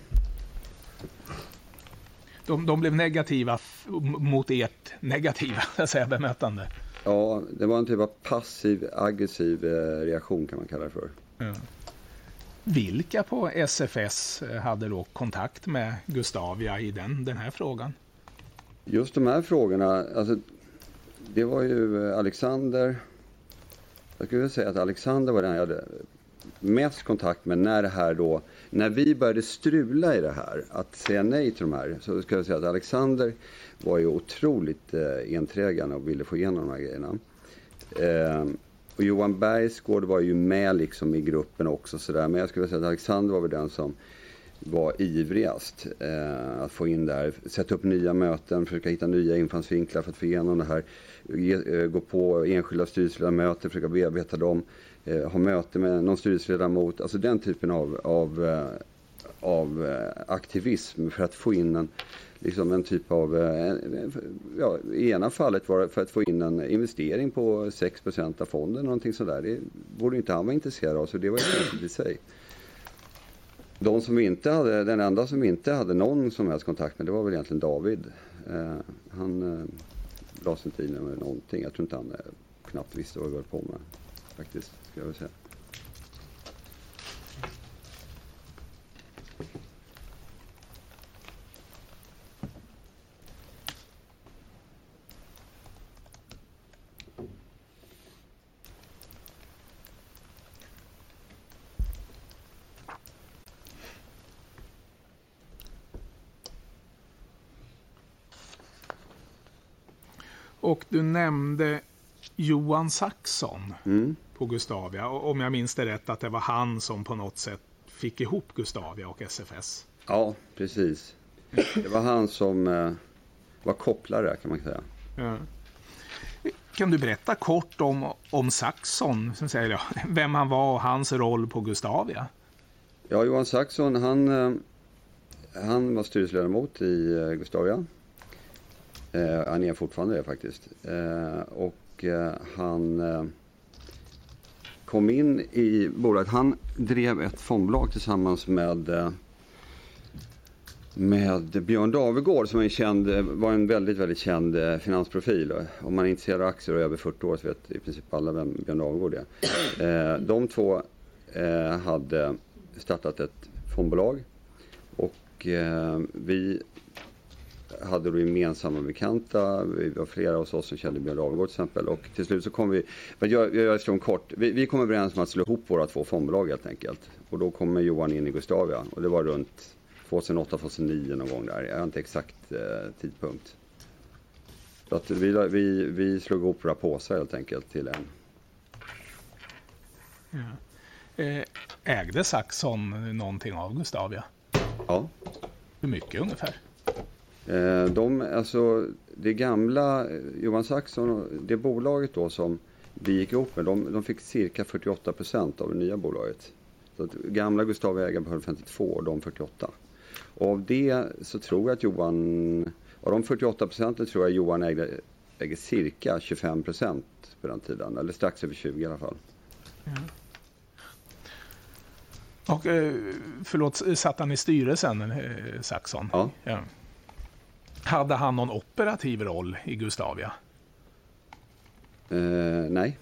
De blev negativa mot ert negativa bemötande? Ja, det var en typ av passiv-aggressiv reaktion kan man kalla det för. Ja. Vilka på SFS hade då kontakt med Gustavia i den här frågan? Just de här frågorna, alltså, det var ju Alexander. Jag skulle säga att Alexander var den jag hade mest kontakt med när vi började strula i det här, att säga nej till de här, så ska jag säga att Alexander var ju otroligt enträgen och ville få igenom de här grejerna. Och Johan Bergsgård var ju med liksom i gruppen också sådär, men jag skulle säga att Alexander var väl den som var ivrigast att få in det här, sätta upp nya möten, försöka hitta nya infallsvinklar för att få igenom det här, gå på enskilda styrelseledamöter, försöka bearbeta dem, ha möte med någon styrelseledamot, alltså den typen av aktivism för att få in en typ av, i ena fallet var det för att få in en investering på 6% av fonden, någonting sådär. Det borde inte han vara intresserad av, så det var ju i sig. Den enda som vi inte hade någon som helst kontakt med, det var väl egentligen David. Han la sig inte in med någonting. Jag tror inte han knappt visste vad vi var på med, faktiskt, ska jag väl säga. Och du nämnde Johan Saxon på Gustavia. Och om jag minns det rätt att det var han som på något sätt fick ihop Gustavia och SFS. Ja, precis. Det var han som var kopplare, kan man säga. Ja. Kan du berätta kort om Saxon, som säger, vem han var och hans roll på Gustavia? Ja, Johan Saxon, han var styrelseledamot i Gustavia. Han är fortfarande det faktiskt. Och han kom in i bolaget. Han drev ett fondbolag tillsammans med Björn Davegård som var en väldigt, väldigt känd finansprofil. Om man är intresserad av aktier och över 40 år så vet i princip alla vem Björn Davegård är. De två hade startat ett fondbolag och vi hade då gemensamma bekanta. Vi var flera hos oss som kände Björn Davegård till exempel. Och till slut så kom vi, jag gör det kort, vi kom överens om att slå ihop våra två fondbolag helt enkelt. Och då kom Johan in i Gustavia. Och det var runt 2008-2009 någon gång där. Jag har inte exakt tidpunkt. Så att vi slog ihop våra påsar helt enkelt till en. Ja. Ägde Saxon någonting av Gustavia? Ja. Hur mycket ungefär? Det gamla Johan Saxon, det bolaget då som vi gick ihop med, de fick cirka 48% av det nya bolaget. Så att gamla Gustavia ägde behöll 52 och de 48. Och av det så tror jag att Johan, av de 48% tror jag Johan ägde cirka 25% på den tiden, eller strax över 20 i alla fall. Ja. Och satt han i styrelsen, Saxon? Ja. Ja. Hade han någon operativ roll i Gustavia? Nej.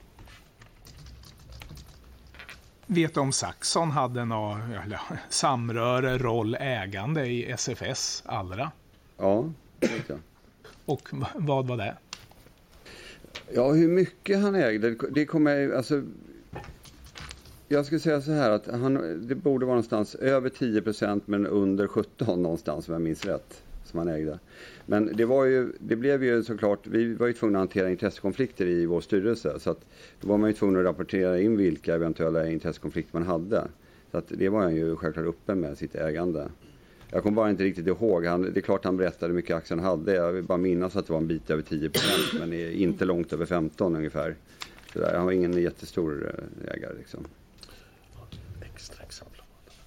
Vet du om Saxon hade någon samröre, roll, ägande i SFS Allra? Ja, det vet jag. Och vad var det? Ja, hur mycket han ägde, det kommer alltså. Jag skulle säga så här att det borde vara någonstans över 10% men under 17 någonstans om jag minns rätt. Som han ägde. Men det blev ju såklart, vi var ju tvungna att hantera intressekonflikter i vår styrelse, så att då var man ju tvungen att rapportera in vilka eventuella intressekonflikter man hade. Så att det var han ju självklart uppe med sitt ägande. Jag kommer bara inte riktigt ihåg. Det är klart han berättade hur mycket aktien hade. Jag vill bara minnas att det var en bit över 10%, men inte långt över 15 ungefär. Så där, han var ingen jättestor ägare liksom. Extra exemplar.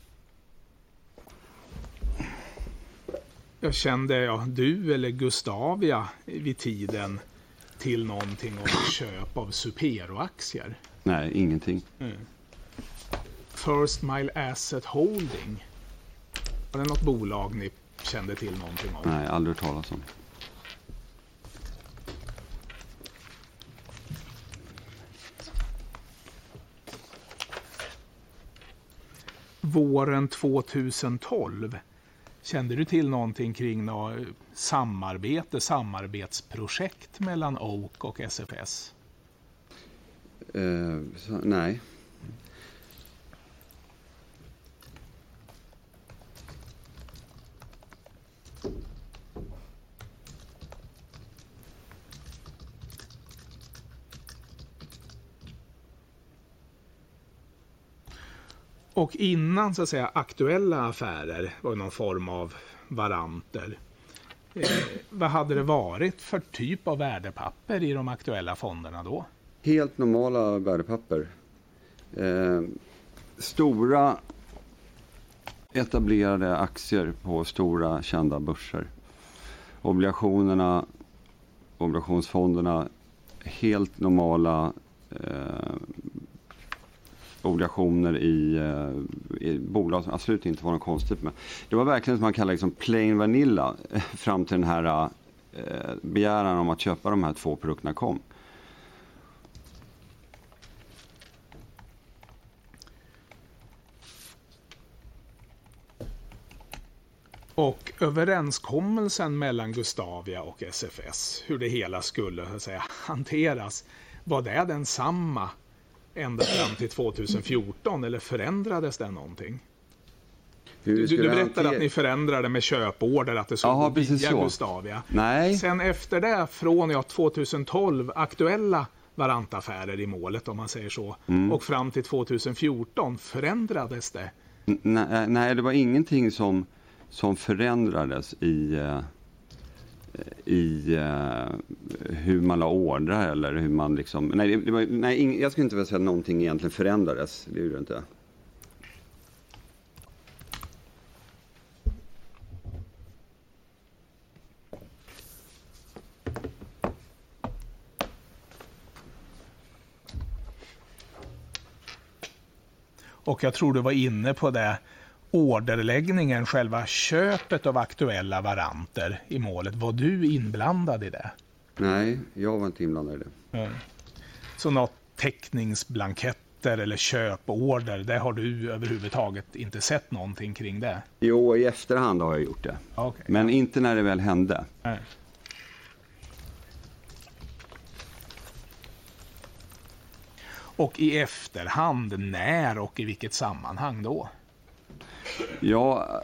Jag kände du eller Gustavia vid tiden till någonting om köp av Supero-aktier? Nej, ingenting. First Mile Asset Holding. Var det något bolag ni kände till någonting om? Nej, aldrig hört talas om. Våren 2012. Kände du till någonting kring något samarbetsprojekt mellan Oak och SFS? Nej. Och innan så att säga aktuella affärer var någon form av varanter. Vad hade det varit för typ av värdepapper i de aktuella fonderna då? Helt normala värdepapper. Stora etablerade aktier på stora kända börser. Obligationsfonderna, helt normala obligationer i bolag som absolut inte var något konstigt med. Det var verkligen som man kallar liksom plain vanilla fram till den här begäran om att köpa de här 2 produkterna kom. Och överenskommelsen mellan Gustavia och SFS, hur det hela skulle så att säga hanteras, var det densamma ända fram till 2014 eller förändrades det någonting? Du berättade att ni förändrade med köporder, att det skulle gå via Gustavia. Nej. Sen efter det, från 2012, aktuella varantaffärer i målet om man säger så, och fram till 2014, förändrades det? Nej, det var ingenting som förändrades i hur man la ordrar eller hur man liksom... Nej, jag skulle inte vilja säga att någonting egentligen förändrades. Det gjorde det inte. Och jag tror du var inne på det, orderläggningen, själva köpet av aktuella varanter i målet. Var du inblandad i det? Nej, jag var inte inblandad i det. Så något teckningsblanketter eller köporder, det har du överhuvudtaget inte sett någonting kring det? Jo, i efterhand har jag gjort det. Okay. Men inte när det väl hände. Nej. Och i efterhand, när och i vilket sammanhang då? Ja,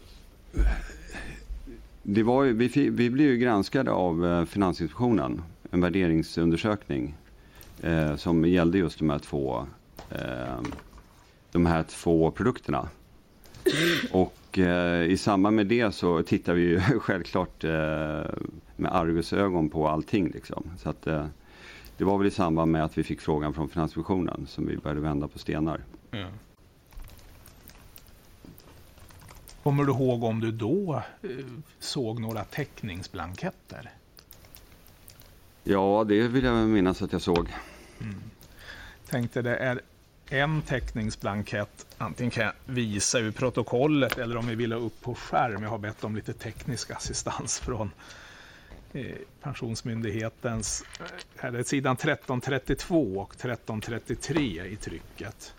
det var ju, vi blev ju granskade av Finansinspektionen, en värderingsundersökning som gällde just de här två produkterna. Och i samband med det så tittar vi ju självklart med argusögon på allting liksom. Så att det var väl i samband med att vi fick frågan från Finansinspektionen som vi började vända på stenar. Mm. Kommer du ihåg om du då såg några teckningsblanketter? Ja, det vill jag minnas att jag såg. Tänkte det är en teckningsblankett. Antingen kan jag visa ur protokollet eller om vi vill ha upp på skärm. Jag har bett om lite teknisk assistans från Pensionsmyndighetens. Här är sidan 1332 och 1333 i trycket.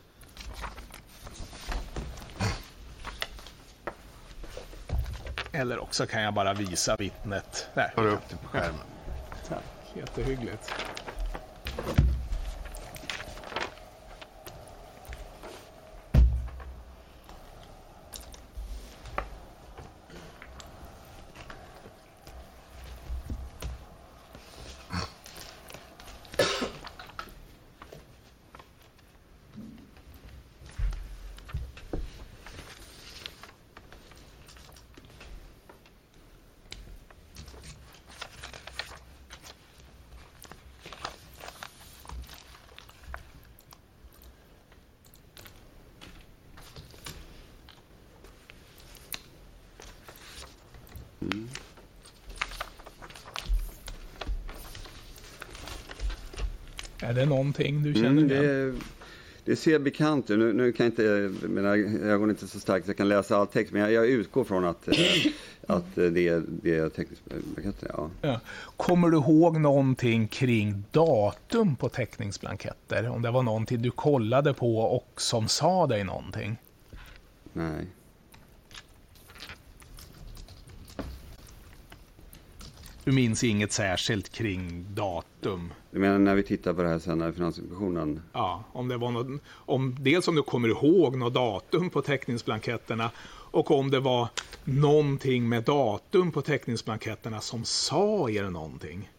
Eller också kan jag bara visa vittnet. Där. Tar du upp det på skärmen? Tack, jättehyggligt. Är det någonting du känner igen? Det ser bekant ut. Nu kan jag inte, mina ögon är inte så starkt så jag kan läsa all text, men jag utgår från att det är teckningsblanketter. Ja. Ja. Kommer du ihåg någonting kring datum på teckningsblanketter? Om det var någonting du kollade på och som sa dig någonting? Nej. Du minns inget särskilt kring datum? Du menar när vi tittar på det här sen när Finansinspektionen? Ja, om det var dels om du kommer ihåg något datum på teckningsblanketterna och om det var någonting med datum på teckningsblanketterna som sa er någonting.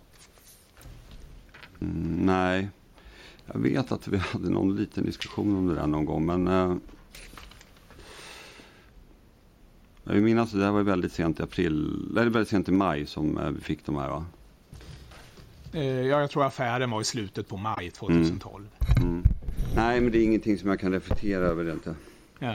Nej, jag vet att vi hade någon liten diskussion om det där någon gång, men jag minns att det där var väldigt sent i april, eller väldigt sent i maj som vi fick de här, va? Jag tror affären var i slutet på maj 2012. Nej, men det är ingenting som jag kan reflektera över det inte. Ja.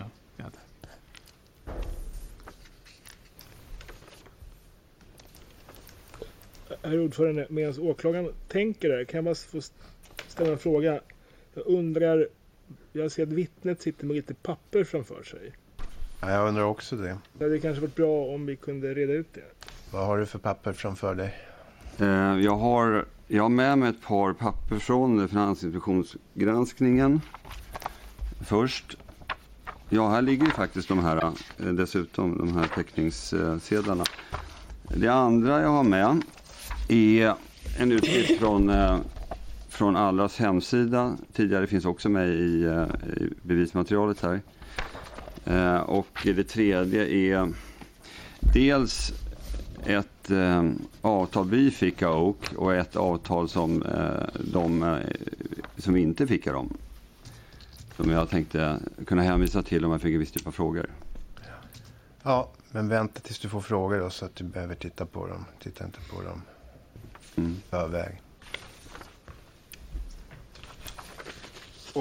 Herr ordförande, medan åklagaren tänker där, kan jag bara få ställa en fråga? Jag undrar, jag ser att vittnet sitter med lite papper framför sig. Ja, jag undrar också det. Det hade kanske varit bra om vi kunde reda ut det. Vad har du för papper framför dig? Jag har med mig ett par papper från Finansinspektionsgranskningen. Först. Ja, här ligger ju faktiskt de här, dessutom de här teckningssedlarna. Det andra jag har med är en utskrift från Allras hemsida. Tidigare finns också med i bevismaterialet här. Och det tredje är dels ett avtal vi fick av Oak och ett avtal som som inte fick av dem. Som jag tänkte kunna hänvisa till om jag fick en viss typ av frågor. Ja, men vänta tills du får frågor då, så att du behöver titta på dem. Titta inte på dem förväg.